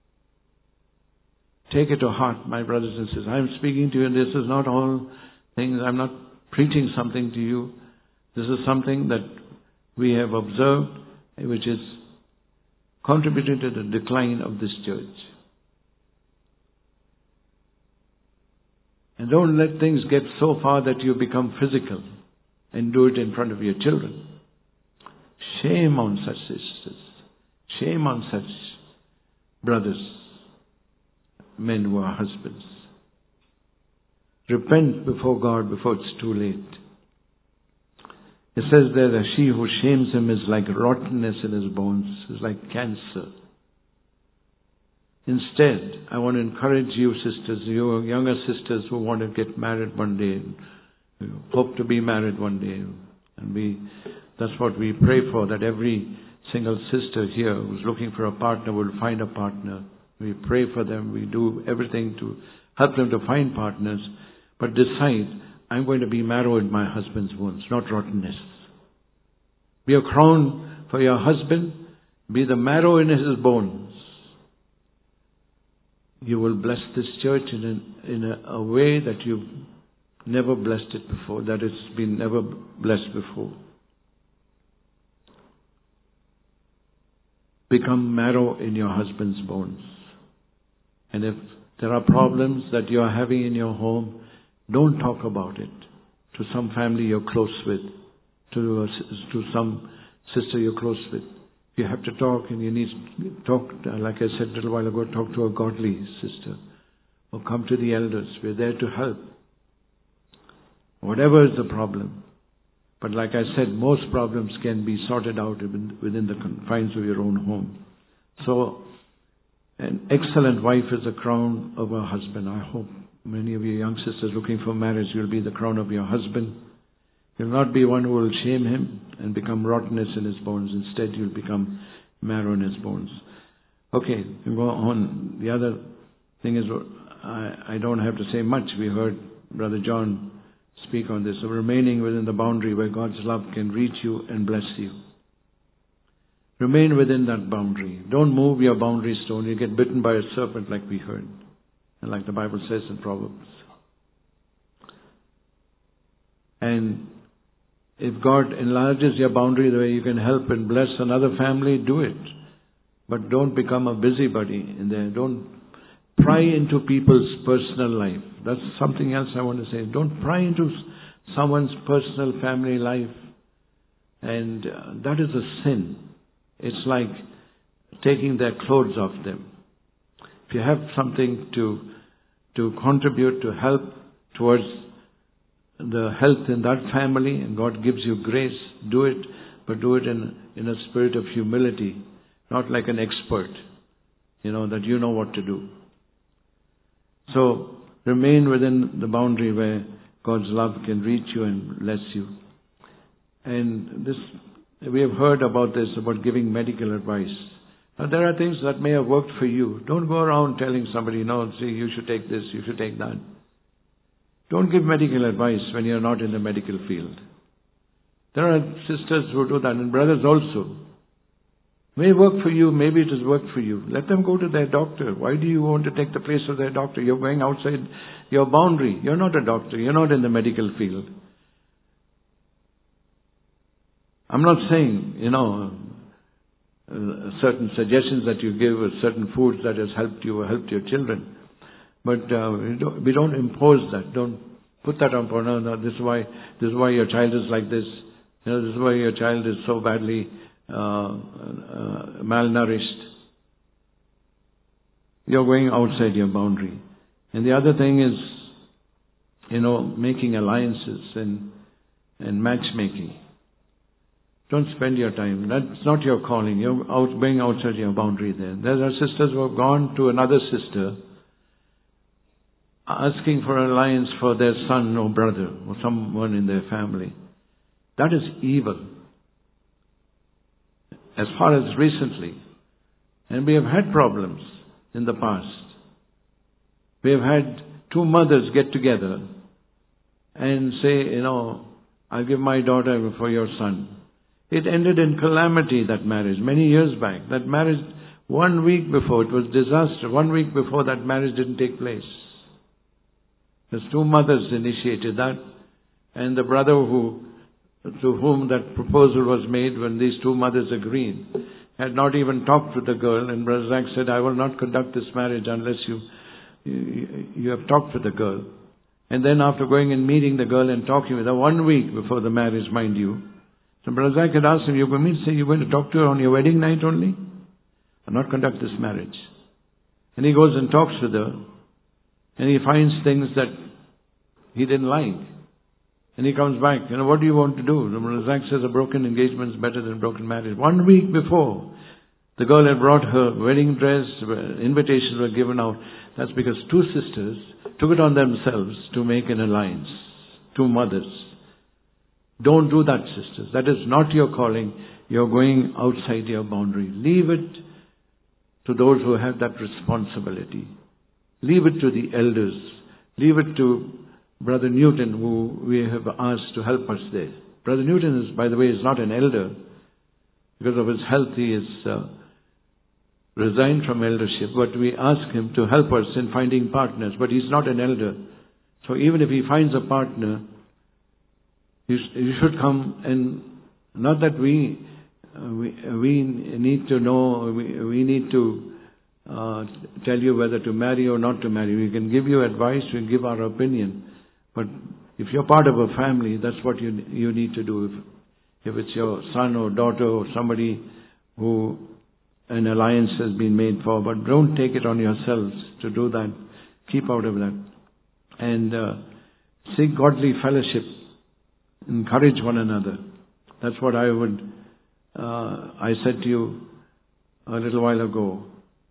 Take it to heart, my brothers and sisters. I'm speaking to you, and this is not all things. I'm not preaching something to you. This is something that we have observed, which is contributing to the decline of this church. And don't let things get so far that you become physical and do it in front of your children. Shame on such sisters. Shame on such brothers, men who are husbands. Repent before God before it's too late. It says there that she who shames him is like rottenness in his bones, is like cancer. Instead, I want to encourage you sisters, you younger sisters who want to get married one day, who hope to be married one day. And we, that's what we pray for, that every single sister here who's looking for a partner will find a partner. We pray for them, we do everything to help them to find partners, but decide, I'm going to be marrow in my husband's wounds, not rottenness. Be a crown for your husband, be the marrow in his bones. You will bless this church in, an, in a, a way that you've never blessed it before, that it's been never blessed before. Become marrow in your husband's bones. And if there are problems that you are having in your home, don't talk about it to some family you're close with, to a, to some sister you're close with. If you have to talk and you need to talk, like I said a little while ago, talk to a godly sister. Or come to the elders. We're there to help. Whatever is the problem. But like I said, most problems can be sorted out within the confines of your own home. So, an excellent wife is the crown of a husband. I hope many of you young sisters looking for marriage, you'll be the crown of your husband. You'll not be one who will shame him and become rottenness in his bones. Instead, you'll become marrow in his bones. Okay, we go on. The other thing is, I, I don't have to say much. We heard Brother John speak on this. So remaining within the boundary where God's love can reach you and bless you. Remain within that boundary. Don't move your boundary stone. You get bitten by a serpent like we heard. And like the Bible says in Proverbs. And if God enlarges your boundary the way you can help and bless another family, do it. But don't become a busybody in there. Don't pry into people's personal life. That's something else I want to say. Don't pry into someone's personal family life. And uh, that is a sin. It's like taking their clothes off them. If you have something to to contribute, to help towards the health in that family, and God gives you grace, do it, but do it in, in a spirit of humility, not like an expert, you know, that you know what to do. So, remain within the boundary where God's love can reach you and bless you. And this, we have heard about this, about giving medical advice. Now, there are things that may have worked for you. Don't go around telling somebody, no, see, you should take this, you should take that. Don't give medical advice when you're not in the medical field. There are sisters who do that, and brothers also. May work for you, maybe it has worked for you. Let them go to their doctor. Why do you want to take the place of their doctor? You're going outside your boundary. You're not a doctor. You're not in the medical field. I'm not saying, you know, uh, certain suggestions that you give or certain foods that has helped you or helped your children. But uh, we, don't, we don't impose that. Don't put that on. No, no, this is why this is why your child is like this. You know, this is why your child is so badly uh, uh, malnourished. You're going outside your boundary. And the other thing is, you know, making alliances and and matchmaking. Don't spend your time. That's not your calling. You're out, going outside your boundary there. There are sisters who have gone to another sister asking for an alliance for their son or brother or someone in their family. That is evil. As far as recently. And we have had problems in the past. We have had two mothers get together and say, you know, I'll give my daughter for your son. It ended in calamity, that marriage, many years back. That marriage, one week before, it was disaster. One week before, that marriage didn't take place. There's two mothers initiated that, and the brother who, to whom that proposal was made, when these two mothers agreed, had not even talked with the girl, and Brother Zach said, I will not conduct this marriage unless you, you, you have talked with the girl. And then after going and meeting the girl and talking with her one week before the marriage, mind you, so Brother Zach had asked him, you're going to say you're going to talk to her on your wedding night only? I'll not conduct this marriage. And he goes and talks with her, and he finds things that he didn't like. And he comes back, you know, what do you want to do? Brother Zach says a broken engagement is better than a broken marriage. One week before, the girl had brought her wedding dress, invitations were given out. That's because two sisters took it on themselves to make an alliance. Two mothers. Don't do that, sisters. That is not your calling. You're going outside your boundary. Leave it to those who have that responsibility. Leave it to the elders. Leave it to Brother Newton, who we have asked to help us there. Brother Newton, is, by the way, is not an elder. Because of his health, he is uh, resigned from eldership. But we ask him to help us in finding partners. But he's not an elder. So even if he finds a partner, you, you should come, and not that we uh, we, we need to know, we, we need to uh, tell you whether to marry or not to marry. We can give you advice, we can give our opinion. But if you're part of a family, that's what you you need to do. If, if it's your son or daughter or somebody who an alliance has been made for, but don't take it on yourselves to do that. Keep out of that. And uh, seek godly fellowship. Encourage one another. That's what I would, uh, I said to you a little while ago.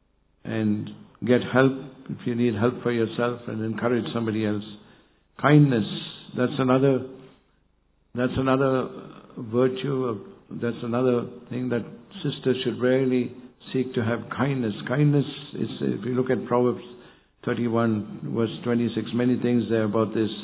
And get help if you need help for yourself, and encourage somebody else. Kindness, that's another, that's another virtue, of, that's another thing that sisters should really seek to have kindness. Kindness is, if you look at Proverbs thirty-one, verse twenty-six, many things there about this,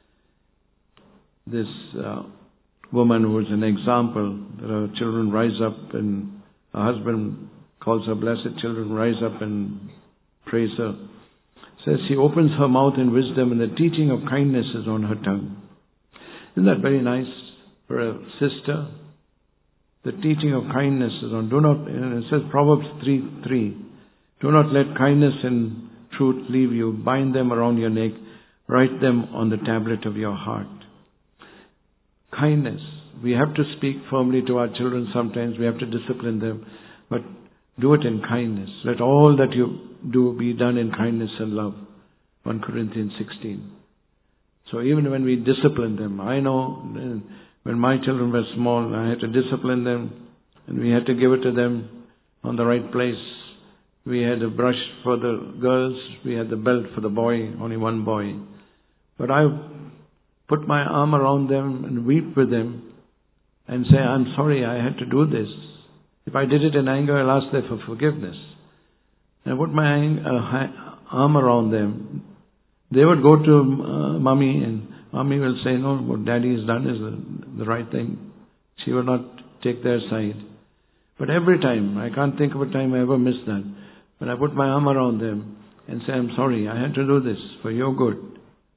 this uh, woman who is an example, that her children rise up, and her husband calls her blessed children, rise up and praise her. Says she opens her mouth in wisdom, and the teaching of kindness is on her tongue. Isn't that very nice for a sister? The teaching of kindness is on. Do not, it says Proverbs three three. Do not let kindness and truth leave you. Bind them around your neck. Write them on the tablet of your heart. Kindness. We have to speak firmly to our children sometimes. We have to discipline them. But do it in kindness. Let all that you do be done in kindness and love. First Corinthians sixteen. So even when we discipline them, I know when my children were small, I had to discipline them, and we had to give it to them on the right place. We had a brush for the girls, we had the belt for the boy, only one boy. But I put my arm around them and weep with them and say, I'm sorry I had to do this. If I did it in anger, I'll ask them for forgiveness. And I put my uh, arm around them. They would go to uh, mommy, and mommy will say, no, what daddy has done is the, the right thing. She will not take their side. But every time, I can't think of a time I ever missed that. But I put my arm around them and say, I'm sorry, I had to do this for your good.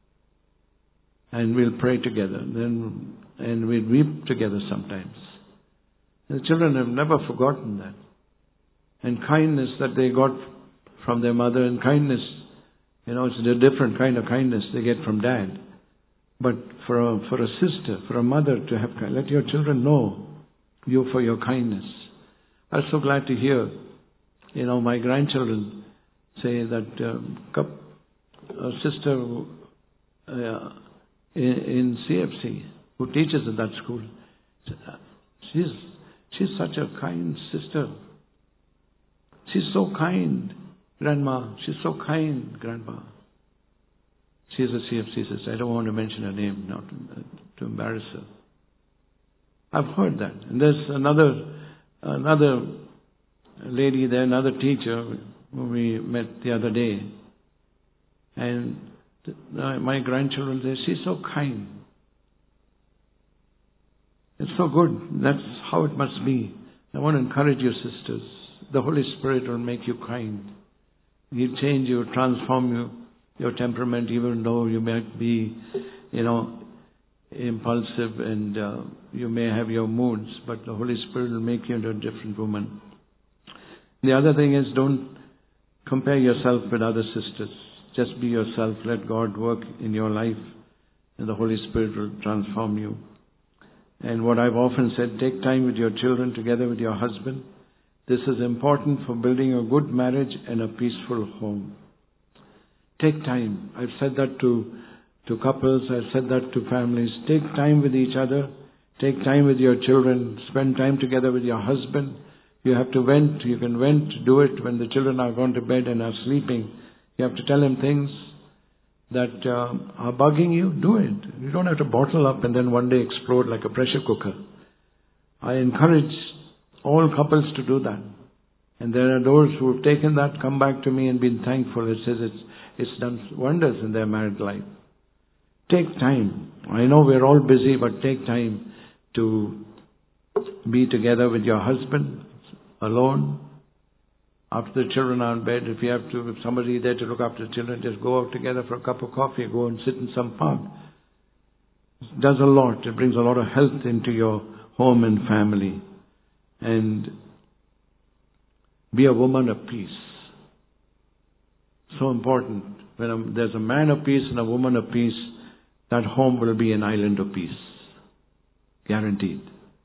And we'll pray together. Then, and we'll weep together sometimes. The children have never forgotten that. And kindness that they got from their mother, and kindness, you know, it's a different kind of kindness they get from dad. But for a, for a sister, for a mother to have, let your children know you for your kindness. I was so glad to hear, you know, my grandchildren say that um, a sister uh, in, in C F C who teaches at that school, she's she's such a kind sister. She's so kind, Grandma. She's so kind, Grandma. She's a C F C sister. I don't want to mention her name now to, to embarrass her. I've heard that. And there's another another lady there, another teacher who we met the other day. And my grandchildren say, she's so kind. It's so good. That's how it must be. I want to encourage you, sisters. The Holy Spirit will make you kind. He'll change you, transform you, your temperament, even though you might be, you know, impulsive and uh, you may have your moods, but the Holy Spirit will make you into a different woman. The other thing is, don't compare yourself with other sisters. Just be yourself. Let God work in your life, and the Holy Spirit will transform you. And what I've often said, take time with your children together with your husband. This is important for building a good marriage and a peaceful home. Take time. I've said that to, to couples. I've said that to families. Take time with each other. Take time with your children. Spend time together with your husband. You have to vent. You can vent. Do it when the children are gone to bed and are sleeping. You have to tell them things that uh, are bugging you. Do it. You don't have to bottle up and then one day explode like a pressure cooker. I encourage all couples to do that. And there are those who have taken that, come back to me and been thankful. It says it's, it's done wonders in their married life. Take time. I know we're all busy, but take time to be together with your husband, alone. After the children are in bed, if you have to, if somebody there to look after the children, just go out together for a cup of coffee, go and sit in some park. It does a lot. It brings a lot of health into your home and family. And be a woman of peace. So important. When a, there's a man of peace and a woman of peace, that home will be an island of peace. Guaranteed.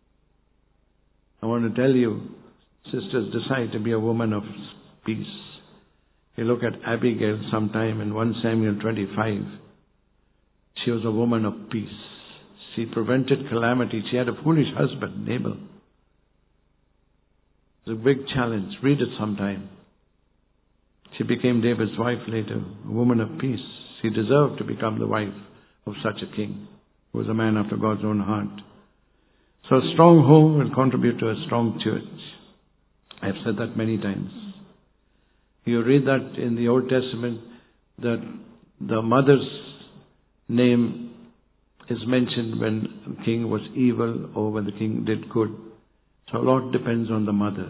I want to tell you, sisters, decide to be a woman of peace. You look at Abigail sometime in First Samuel twenty-five. She was a woman of peace. She prevented calamity. She had a foolish husband, Nabal. It was a big challenge. Read it sometime. She became David's wife later, a woman of peace. She deserved to become the wife of such a king, who was a man after God's own heart. So a strong home will contribute to a strong church. I've said that many times. You read that in the Old Testament, that the mother's name is mentioned when the king was evil or when the king did good. So a lot depends on the mother.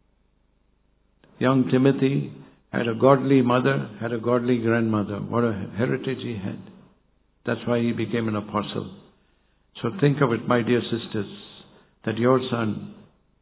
Young Timothy had a godly mother, had a godly grandmother. What a heritage he had. That's why he became an apostle. So think of it, my dear sisters, that your son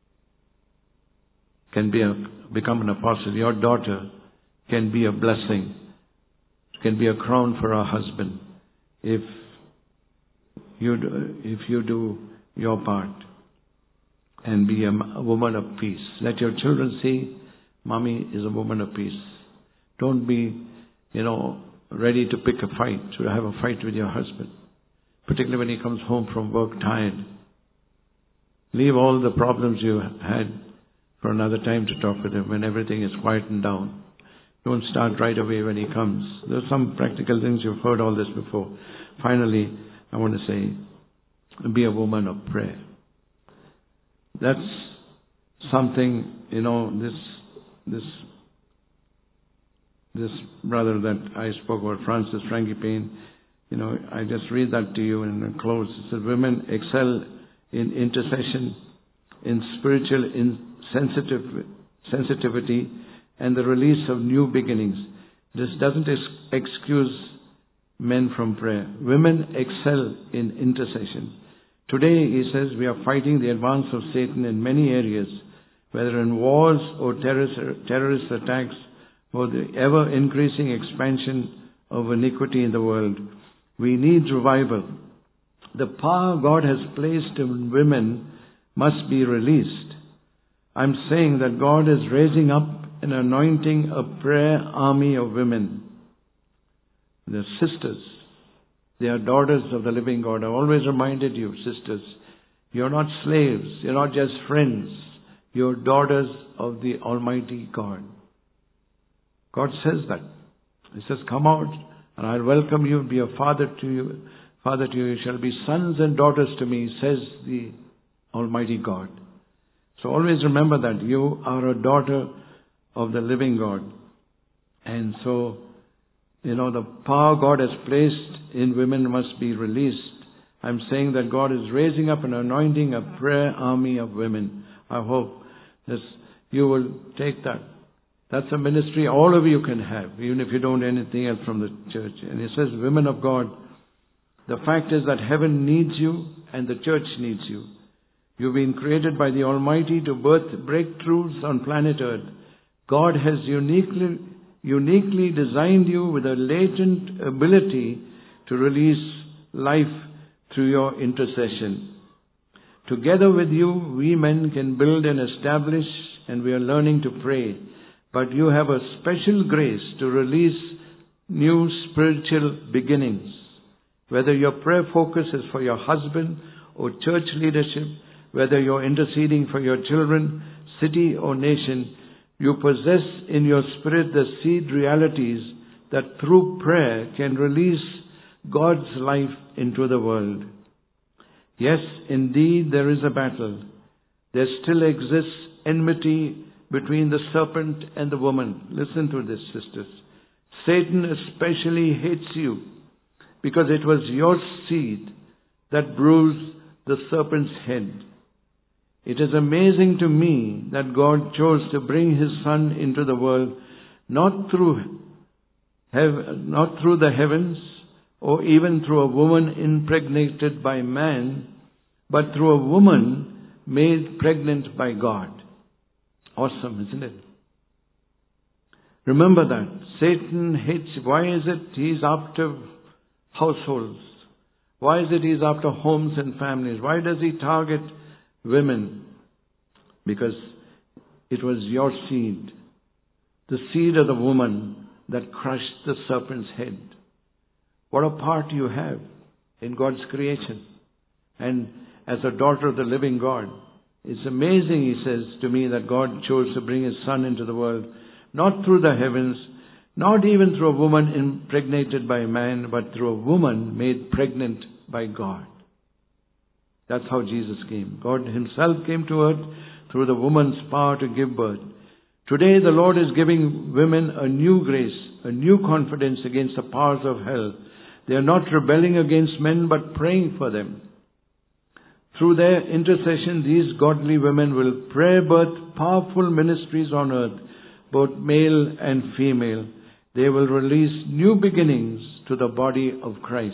can be a, become an apostle. Your daughter can be a blessing, can be a crown for her husband if you do, if you do your part and be a, a woman of peace. Let your children see mommy is a woman of peace. Don't be, you know, ready to pick a fight, to have a fight with your husband, particularly when he comes home from work tired. Leave all the problems you had for another time to talk with him when everything is quietened down. Don't start right away when he comes. There are some practical things. You've heard all this before. Finally, I want to say, be a woman of prayer. That's something, you know, this, this, this brother that I spoke about, Francis Frangipane, you know, I just read that to you and close. It says, women excel in intercession, in spiritual in sensitive, sensitivity, and the release of new beginnings. This doesn't ex- excuse men from prayer. Women excel in intercession. Today, he says, we are fighting the advance of Satan in many areas, whether in wars or terrorist, terrorist attacks or the ever-increasing expansion of iniquity in the world. We need revival. The power God has placed in women must be released. I'm saying that God is raising up and anointing a prayer army of women. They're sisters. They are daughters of the living God. I've always reminded you, sisters, you're not slaves. You're not just friends. You're daughters of the Almighty God. God says that. He says, come out and I'll welcome you and be a father to you. Father to you, you shall be sons and daughters to me, says the Almighty God. So always remember that you are a daughter of the living God. And so, you know, the power God has placed in women must be released. I'm saying that God is raising up and anointing a prayer army of women. I hope that you will take that. That's a ministry all of you can have, even if you don't anything else from the church. And it says, women of God, the fact is that heaven needs you and the church needs you. You've been created by the Almighty to birth breakthroughs on planet Earth. God has uniquely, uniquely designed you with a latent ability to release life through your intercession. Together with you, we men can build and establish, and we are learning to pray. But you have a special grace to release new spiritual beginnings. Whether your prayer focus is for your husband or church leadership, whether you're interceding for your children, city or nation, you possess in your spirit the seed realities that through prayer can release God's life into the world. Yes, indeed, there is a battle. There still exists enmity between the serpent and the woman. Listen to this, sisters. Satan especially hates you because it was your seed that bruised the serpent's head. It is amazing to me that God chose to bring His Son into the world not through hev- not through the heavens or even through a woman impregnated by man, but through a woman made pregnant by God. Awesome, isn't it? Remember that. Satan hates. Why is it he's after households? Why is it he's after homes and families? Why does he target women? Because it was your seed, the seed of the woman that crushed the serpent's head. What a part you have in God's creation. And as a daughter of the living God, it's amazing, he says to me, that God chose to bring His Son into the world, not through the heavens, not even through a woman impregnated by man, but through a woman made pregnant by God. That's how Jesus came. God Himself came to earth through the woman's power to give birth. Today the Lord is giving women a new grace, a new confidence against the powers of hell. They are not rebelling against men, but praying for them. Through their intercession, these godly women will pray birth powerful ministries on earth, both male and female. They will release new beginnings to the body of Christ.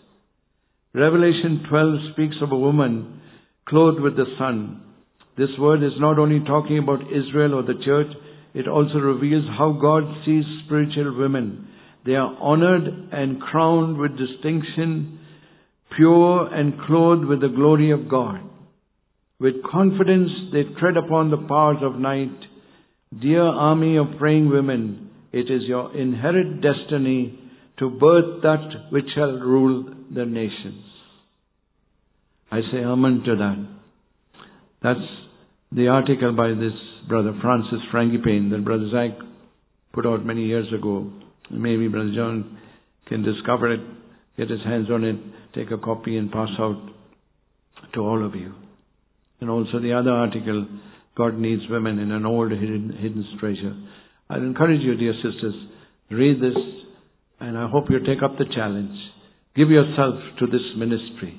Revelation twelve speaks of a woman clothed with the sun. This word is not only talking about Israel or the church, it also reveals how God sees spiritual women. They are honored and crowned with distinction, pure and clothed with the glory of God. With confidence they tread upon the powers of night. Dear army of praying women, it is your inherent destiny to birth that which shall rule the nations. I say amen to that. That's the article by this brother Francis Frangipane that Brother Zach put out many years ago. Maybe Brother John can discover it, get his hands on it, take a copy and pass out to all of you. And also the other article, God Needs Women in an Old Hidden, hidden Treasure. I encourage you, dear sisters, read this, and I hope you take up the challenge. Give yourself to this ministry.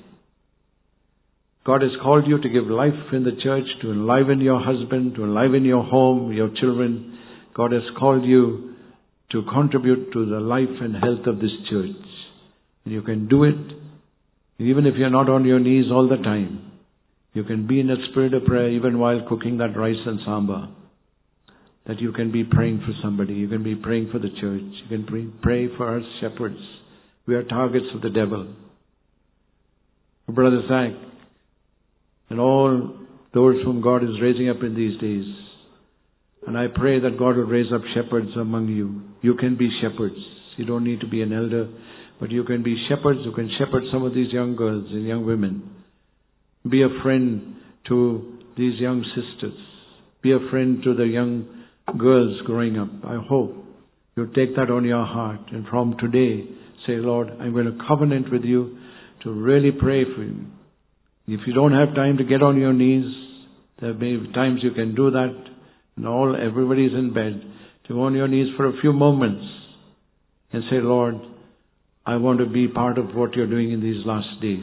God has called you to give life in the church, to enliven your husband, to enliven your home, your children. God has called you to contribute to the life and health of this church. And you can do it even if you're not on your knees all the time. You can be in a spirit of prayer even while cooking that rice and sambar. That you can be praying for somebody. You can be praying for the church. You can pray, pray for us shepherds. We are targets of the devil. Brother Zach, and all those whom God is raising up in these days. And I pray that God will raise up shepherds among you. You can be shepherds. You don't need to be an elder, but you can be shepherds who can shepherd some of these young girls and young women. Be a friend to these young sisters. Be a friend to the young girls growing up. I hope you'll take that on your heart. And from today, say, Lord, I'm going to covenant with you to really pray for you. If you don't have time to get on your knees, there may be times you can do that. And all, everybody's in bed. To go on your knees for a few moments and say, Lord, I want to be part of what you're doing in these last days.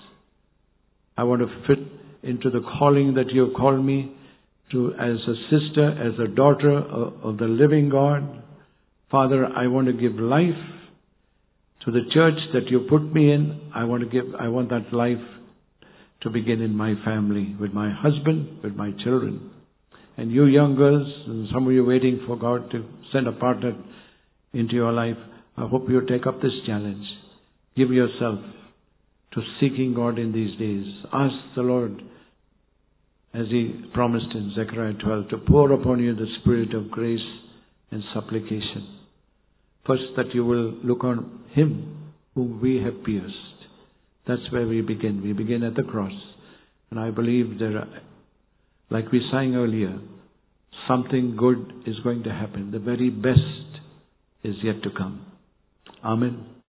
I want to fit into the calling that you have called me to as a sister, as a daughter of the living God. Father, I want to give life to the church that you put me in. I want to give, I want that life to begin in my family, with my husband, with my children. And you young girls, and some of you waiting for God to send a partner into your life, I hope you take up this challenge. Give yourself to seeking God in these days. Ask the Lord, as He promised in Zechariah twelve, to pour upon you the spirit of grace and supplication. First, that you will look on Him whom we have pierced. That's where we begin. We begin at the cross. And I believe there are, like we sang earlier, something good is going to happen. The very best is yet to come. Amen.